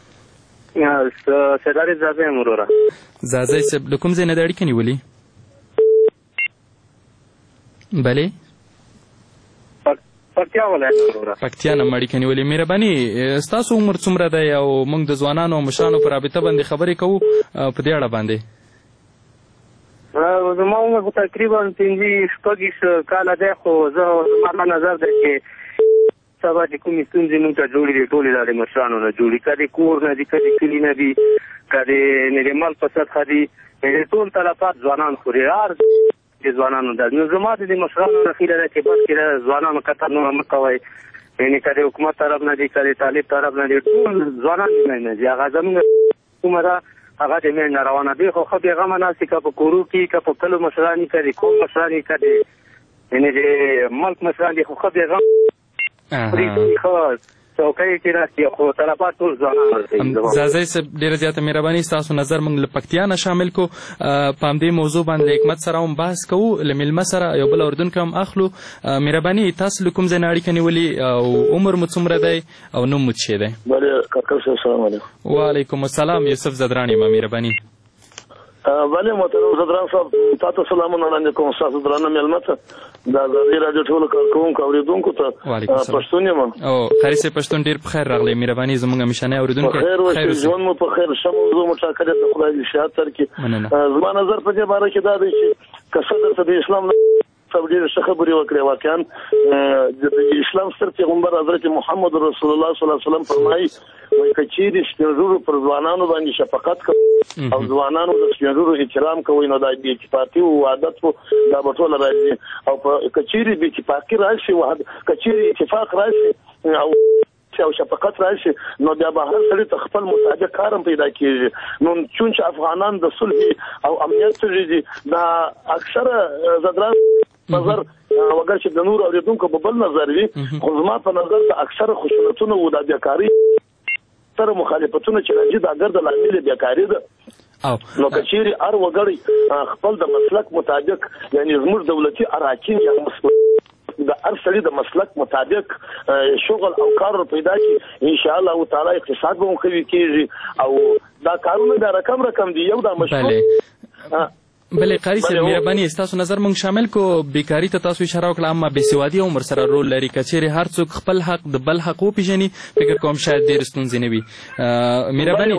سردار زازی یم وروره. زازی صاحب له کوم ځای نه د اړیکه نیولې؟ بلې پکتیا ولایت وروره. پکتیا نه اړیکه نیولې. مهرباني ستاسو عمر څومره دی او موږ د ځوانانو او مشرانو په رابطه باندې خبرې کوو په دې اړه باندې؟ زما عمر خو تقریبا پنځه شپږ کاله دی خو زه زما نظر دی چې سبا چې کومې ستونزې موږ ته جوړې دي ټولې دا د مشرانو نه جوړي، که د کور نه دي که د کلي نه دي که د مال په سطحه دي، ټول تلفات ځوانان خوري هر د ځوانانو ده. نو زما د دې مشرانو نه خیله ده چې بس کې د ځوانانو قطر نوره مه کوئ، یعنې که د حکومت طرف نه دي که د طالب طرف نه دي ټول ځوانان د نه دي. هغه زموږ کومه ده هغه د مین نه روانه دی خو ښه بېغمه ناست دي، که په کورو کې که په کلو مشران دي که د قوم مشران دي که د یعنې د ملک مشران دي خو ښه بېغمه زازی صاحب ډیره زیاته مهرباني ستاسو نظر موږ له پکتیا نه شامل کو په همدې موضوع باندې حکمت سره هم بحث کوو، له میلمه سره یو بل اردونکی هم اخلو. مهرباني تاسو له کوم ځای نه اړیکه نیولې او عمر مو څومره دی او نوم مو څه دی؟ السلام علیکم. وعلیکم السلام. یوسف زدران یم. مهرباني. بله محترم زدران صاحب تاسو سلامونه وړاندې کوم ستاسو درانه مېلمه ته د ازادي راډیو ټولو کارکوونکو اورېدونکو ته پښتون یم. او قاري صاحب پښتون ډېر په خیر راغلی. مهرباني زموږ همیشنی اورېدونکی خیر اوسئ، ژوند مو په خیر ښه موضوع مو ټاکلې ده، خدای دې صحت درکړي. زما نظر په دې باره کې دا دی چې که څه درته د اسلام صاحب ډېرې ښه خبرې وکړې. واقعا د اسلام ستر پیغمبر حضرت محمد رسول الله صلی الله علیه وسلم فرمایي وایي که چیرې سپین ږیرو پر ځوانانو باندې شفقت کوئ او ځوانانو د سپین ږیرو احترام کوئ نو دا بې اتفاقي او عادت و دا به ټوله راځي. او که چیرې بې اتفاقي راشي که چیرې اتفاق راشي او او شفقت راشي نو بیا به هر سړي ته خپل مطابق کار هم پیدا کېږي. نو چون چې افغانان د صلح او امنیت تږي دي دا اکثره زدران نظر وګر چې د نور اورېدونکو په بل نظر وي خو زما په نظر د اکثره خشونتونه او د بیکاري سره مخالفتونه چې راځي دا ګرد لامل بیکاري ده. نو که چیرې هر وګړی خپل د مسلک مطابق یعنی زموږ دولتي اراکین یا د هر سړي د مسلک مطابق شغل او کار پیدا کړي ان شاء الله تعالی اقتصاد به قوي کېږي او دا کارونه دا رقم رقم دي. یو دا مشروع بلې قاري صاحب مهرباني ستاسو نظر موږ شامل کو. بیکاري ته تاسو اشاره وکړه اما بېسوادي هم ورسره رول لري. که چیرې هر څوک خپل حق د بل حق وپېژني فکر کوم شاید ډېرې ستونزې نه وي. مهرباني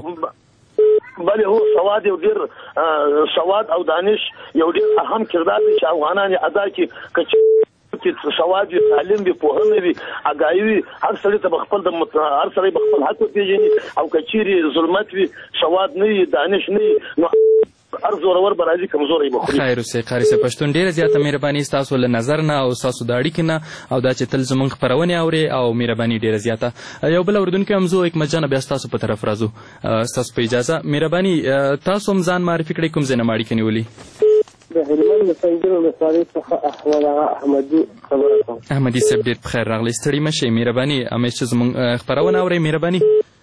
بله هو سواد یو ډېر سواد او دانش یو ډېر اهم کردار دی چې افغانان یې ادا کړي. چې سواد وي تعلیم وي پوهنه وي اګاهي وي هر سړي ته خپل د هر سړی به خپل حق وپېژني او که چیرې ظلمت وي سواد نه وي دانش نه وي نو هر زورور به راځي کمزوری به خوري. خیر اوسئ قاري صاحب پښتون ډېره زیاته مهرباني ستاسو له نظر نه او ستاسو د اړیکې نه او دا چې تل زموږ خپرونې اورې او مهرباني ډېره زیاته. یو بل اورېدونکی هم زه حکمت جانه بیا ستاسو په طرف راځو. ستاسو په اجازه مهرباني تاسو هم ځان معرفي کړئ کوم ځای نه مو اړیکه نیولې؟ د هلمند د سنګیر ولسوالۍ څخه احمد احمدي خبره کوم. احمدي صاحب ډېر په خیر راغلی. ستړي مه شئ مهرباني همیش چې زموږ خپرونه اورئ مهرباني.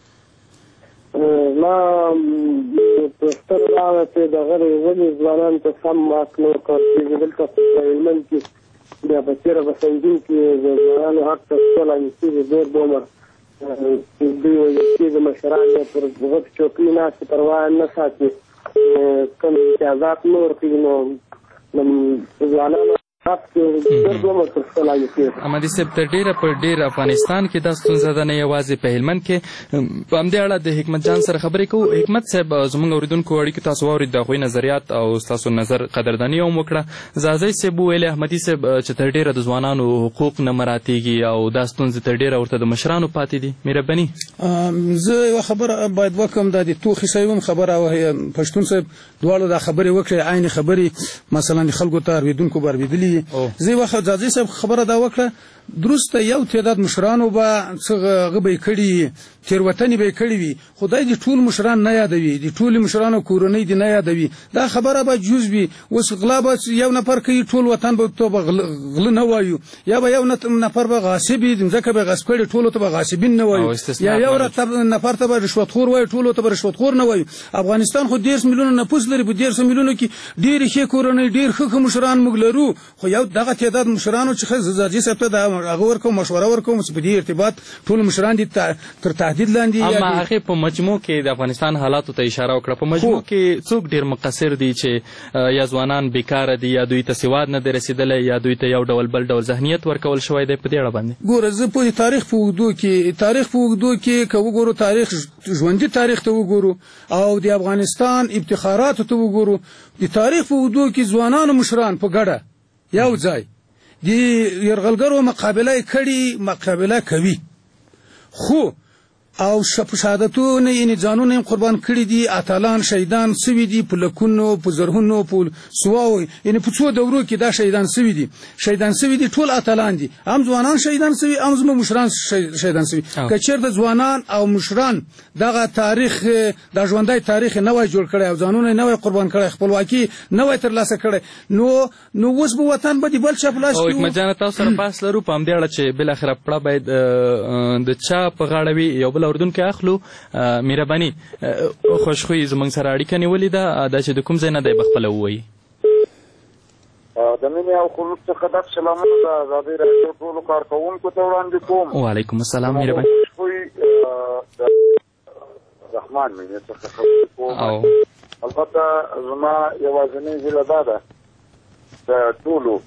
ما پوښتنه راغله چې دغه ولې ځوانانو ته سم حق نه ورکول کېږي. دلته په هلمند کې بیا په تېره په سنګین کې د ځوانانو حق ته څولا کېږي ډېر د عمر دوی ویل کېږي مشران یې پر غټ چوکۍ ناستې پروا نه ساتي کوم امتیازات نه ورکوي نو ځوانانو احمدي صاحب تر ډېره په ډېر افغانستان کې دا ستونزه ده نه یوازې په هلمند کې. په همدې اړه د حکمت جان سره خبرې کوو. حکمت صاحب زموږ اورېدونکو اړیکو تاسو واورېد د هغوی نظریات او ستاسو نظر قدرداني هم وکړه. زازی صاحب وویلې احمدي صاحب چې تر ډېره د ځوانانو حقوق نه مراعاتېږي او دا ستونزې تر ډېره ورته د مشرانو پاتې دي. مهرباني زه یوه خبره باید وکړم دا د توخي صاحب هم خبره پښتون صاحب دواړو دا خبرې وکړې عین خبرې مثلا د خلکو ته اورېدونکو به اورېدلي زه یوه زازي صاحب خبره دا وکړه درسته یو تعداد مشرانو به څه هغه به یې کړي تېروتنې به یې کړي وي خو دی د ټول مشران نه یادوي د ټولې مشرانو کورنۍ دې نه یادوي دا خبره به جوز وي. اوس غلا به یو نفر کوي ټول وطن به ته به غله نه وایو یا به یو نفر به غاصب وي ځمکه به غصب کړي ټولو ته به غاصبین نه وایو یا یو نفر ته به رشوتخور وایو ټولو ته به رشوتخور نه وایو. افغانستان خو دېرش میلیونه نفوس لري په دېرش میلیونو کې ډېرې ښې کورنۍ ډېر ښه ښه مشران موږ لرو خو یو دغه تعداد مشرانو چې زازي صاحب ته دا هغه ورکوم مشوره ورکوم چې په دې ارتباط ټول مشران دي تر تهدید لاندې. اما هغې په مجموع کې د افغانستان حالاتو ته اشاره وکړه. په مجموع کې څوک ډېر مقصر دي چې یا ځوانان بیکاره دي یا دوی ته سواد نه دی رسېدلی یا دوی ته یو ډول بل ډول ذهنیت ورکول شوی دی په دې اړه باندې؟ ګوره زه په تاریخ په اوږدو کې تاریخ په اوږدو کې که وګورو تاریخ ژوندي تاریخ ته وګورو او د افغانستان افتخاراتو ته وګورو د تاریخ په اوږدو کې ځوانانو مشران په ګډه یو ځای د یرغلګرو مقابله یې کړې مقابله کوي خو او شهادتونه یعنې ځانونه یې قربان کړي دي اتلان شهیدان سوي دي په لکونو په زرهونو په سواو یعنې په څو دورو کې دا شهیدان سوي دي شهیدان سوي دي ټول اتلان دي هم ځوانان شهیدان سوي هم زموږ مشران شهیدان سوي که چېرته ځوانان او مشران دغه تاریخ دا ژوندی تاریخ یې نوی جوړ کړی او ځانونه یې نوی قربان کړی خپلواکي نوی ترلاسه کړی نو نو اوس به وطن به د بل چا په لاس کې حکمت جانه تاسو سره بحث لرو په همدې اړه چې بالاخره پړه باید د چا په غاړه وي یو بل اردونکی اخلو. مهرباني خوشخویي زموږ سره اړیکه نیولې ده دا چې د کوم ځای نه دی به خپله ووایي. د مینې او خلوص څخه ډک سلامونه د ازادۍ راډیو ټولو کارکوونکو ته وړاندې کوم. وعلیکم السلام. مهرباني خوشخویي رحمان مینې څخه خبرې کوم. البته زما یوازینۍ هیله دا ده د ټولو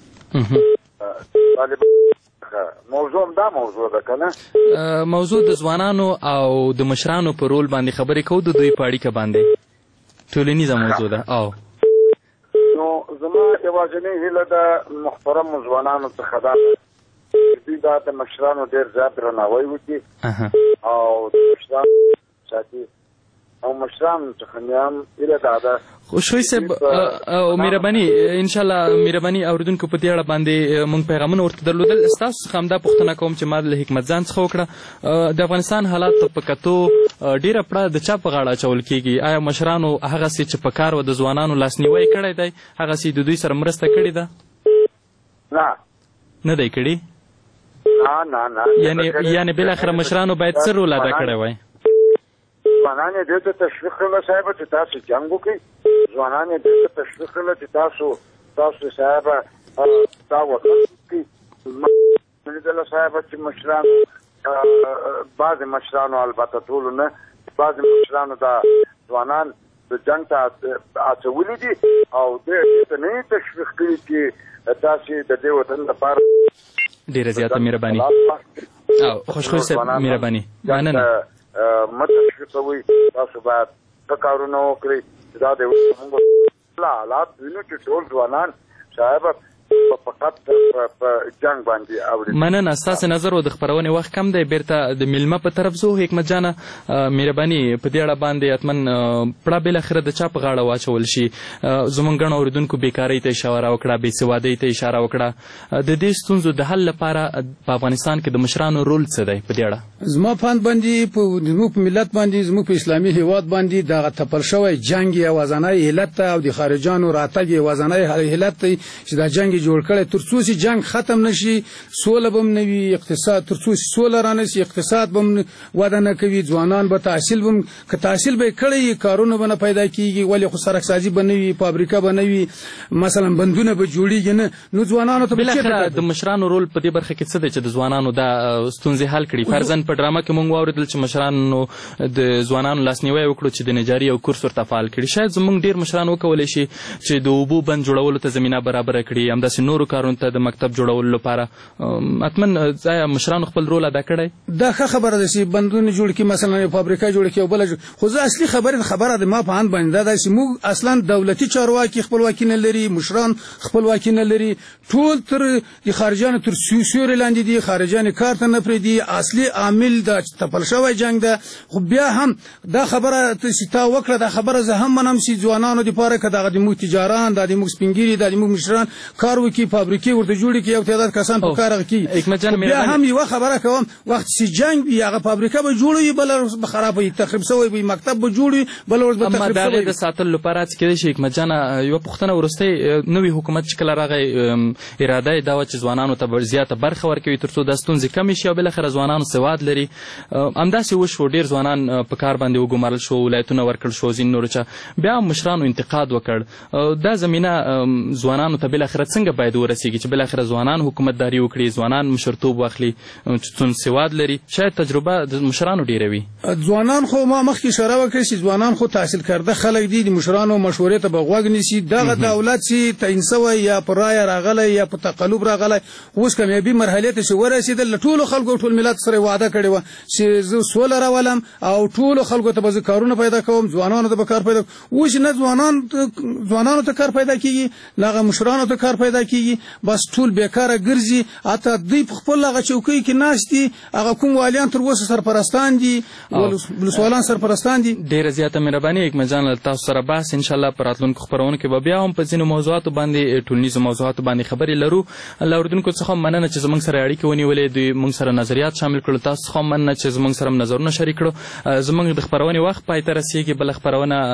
طالبانو موضوع دا موضوع ده که نه موضوع د ځوانانو او د مشرانو په رول باندې خبرې کوو د دوی په اړیکه باندې ټولنیزه موضوع ده. او نو زما یوازینۍ هیله د محترمو ځوانانو څخه دا چې دوی دا د مشرانو ډېر زیات درناوی وکړي او د مشرانو ساتي او مشرانو څخه مې هم هیله دا ده. خوشحوی صاحب او مهرباني انشاءالله مهرباني اورېدونکو په دې اړه باندې موږ پیغامونه ورته درلودل. ستاسو څخه همدا پوښتنه کوم چې ما له حکمت ځان څخه وکړه د افغانستان حالات په کتو ډېره پړه د چا په غاړه اچول کېږي؟ آیا مشرانو هغسې چې په کار و د ځوانانو لاسنیوی کړی دی هغسې د دوی سره مرسته کړې ده؟ نه نه دی کړي؟ نه نه نه یعنې بالاخره مشرانو باید څه رول ادا کړی وای؟ ځوانان یې دې ته تشویق کړله صاحبه چې تاسو جنګ وکړئ. ځوانان یې دې ته تشویق کړله چې تاسو تاسو صاحبه دا وطن وکړئ. لیدله صاحبه چې مشرانو بعضې مشرانو البته ټولو نه بعضې مشرانو دا ځوانان د جنګ ته اچولي دي او دې ته نه یې تشویق کړي چې تاسې د دې وطن لپاره ډېره زیاته مهرباني او خوشخوی صاحب مهرباني مننه. مه تشویقوئ تاسو باید ښه کارونه وکړئ چې دا د موږ حالات وینو چې ټول ځوانان صاحبه فقط په جنګ باندې اوري. مننه. ستاسې نظر و د خپرونې وخت کم دی بیرته د میلمه په طرف ځو. حکمت جانه مهرباني په دې اړه باندې حتما پړه بالاخره د چا په غاړه واچول شي؟ زموږ ګڼو اورېدونکو بیکارۍ ته اشاره وکړه بېسوادۍ ته اشاره وکړه. د دې ستونزو د حل لپاره په افغانستان کې د مشرانو رول څه دی په دې اړه؟ زما په اند باندې زموږ په ملت باندې زموږ په اسلامي هېواد باندې دغه تپل شوی جنګ یوازینی علت ته او د خارجانو راتګ یوازینی علت دی چې دا جنګ جوړ کړی. تر څو چې جنګ ختم نشي سوله به هم نه وي اقتصاد تر څو چې سوله را نه شي اقتصاد به هم وده نه کوي ځوانان به تحصیل به هم که تحصیل به یې کړی کارونه به نه پیدا کېږي ولې خو سرکسازي به نه وي فابریکه به نه وي مثلا بندونه به جوړېږي نه نو ځوانانو ته بالاخره د مشرانو رول په دې برخه کې څه دی چې د ځوانانو دا ستونزې حل کړي؟ فرضاً په ډرامه کې موږ واورېدل چې مشرانو د ځوانانو لاسنیوی وکړو چې د نجاري او کورس ورته فعال کړي. شاید زموږ ډېر مشران وکولی شي چې د اوبو بند جوړولو ته زمینه برابره کړي همداسې نورو کارونو ته د مکتب جوړولو لپاره. حتما آیا مشرانو خپل رول ادا کړی؟ دا ښه خبره ده چې بندونه جوړ کړي مثلا یو فابریکه جوړ کړي او بله خو زه اصلي خبره خبره د ما په اند باندې دا ده چې موږ اصلا دولتي چارواکي خپلواکي نه لري مشران خپلواکي نه لري ټول تر د خارجانو تر سیوري لاندې دي خارجان کار ته نه پرېږدي. اصلي عامل د تپل شوی جنګ ده. خو بیا هم دا خبره چې تا وکړه دا خبره زه هم منم چې ځوانانو دپاره که دغه د موږ تجاران دا د موږ سپین دا د موږ مشران کار وکړي فابریکې ورته جوړې کړي یو تعداد کسان په کار کړي. بیا هم یوه خبره کوم وخت چې جنګ وي هغه فابریکه به جوړ وي بله به خراب وي تخریب شوی وي مکتب به جوړ وي بله ورځ به تخریب شوی وي. اما د هغې د ساتلو لپاره هڅې کېدای شي حکمت جانه یوه پوښتنه وروستی نوي حکومت چې کله راغی اراده یې دا وه چې ځوانانو ته به زیاته برخه ورکوي تر څو دا ستونزې کمې شي او بالاخره ځوانانو سواد لري. همداسې وشو ډېر ځوانان په کار باندې وګمارل شو ولایتونه ورکړل شو ځینې نورو چا بیا مشرانو انتقاد وکړ. دا زمینه ځوانانو ته بالاخره څنګه باید ورسیږي چې بالاخره ځوانان حکومتداري وکړي، ځوانان مشرتوب واخلي چې څون سواد لري. شاید تجربه د مشرانو ډیره وي. ځوانان خو ما مخکې اشاره وکړه چې ځوانان خو تحصیل کرده خلک دي، د مشرانو مشورې ته به غوږ نیسي. دغه دولت چې تعیین سوی یا په رایه راغلی یا په تقلب راغلی، اوس کامیابي مرحلې ته چې ورسېدل، له ټولو خلکو ټول ملت سره وعده کړې وه چې زه سوله راولم او ټولو خلکو ته به زه کارونه پیدا کوم، ځوانانو ته به کار پیدا کوم. اوس نه ځوانان ځوانانو ته کار پیدا کېږي، نه هغه مشرانو ته کار پیدا کېږي، بس ټول بیکاره ګرځي. حتی دوی په خپل هغه چوکۍ کې ناست دي، هغه کوم والیان تر اوسه سرپرستان دي، ولسوالان سرپرستان دي. ډېره زیاته مهرباني اکمل جان، له تاسو سره بحث انشاءالله په راتلونکو خپرونو کې به بیا هم په ځینو موضوعاتو باندې ټولنیزو موضوعاتو باندې خبرې لرو. له اورېدونکو څخه مننه چې زموږ سره اړیکې ونیولې، دوی موږ سره نظریات شامل کړل. تاسو څخه مننه چې زموږ سره نظرونه شریک کړو. زموږ د خپرونې وخت پای ته رسیږي. بله خپرونه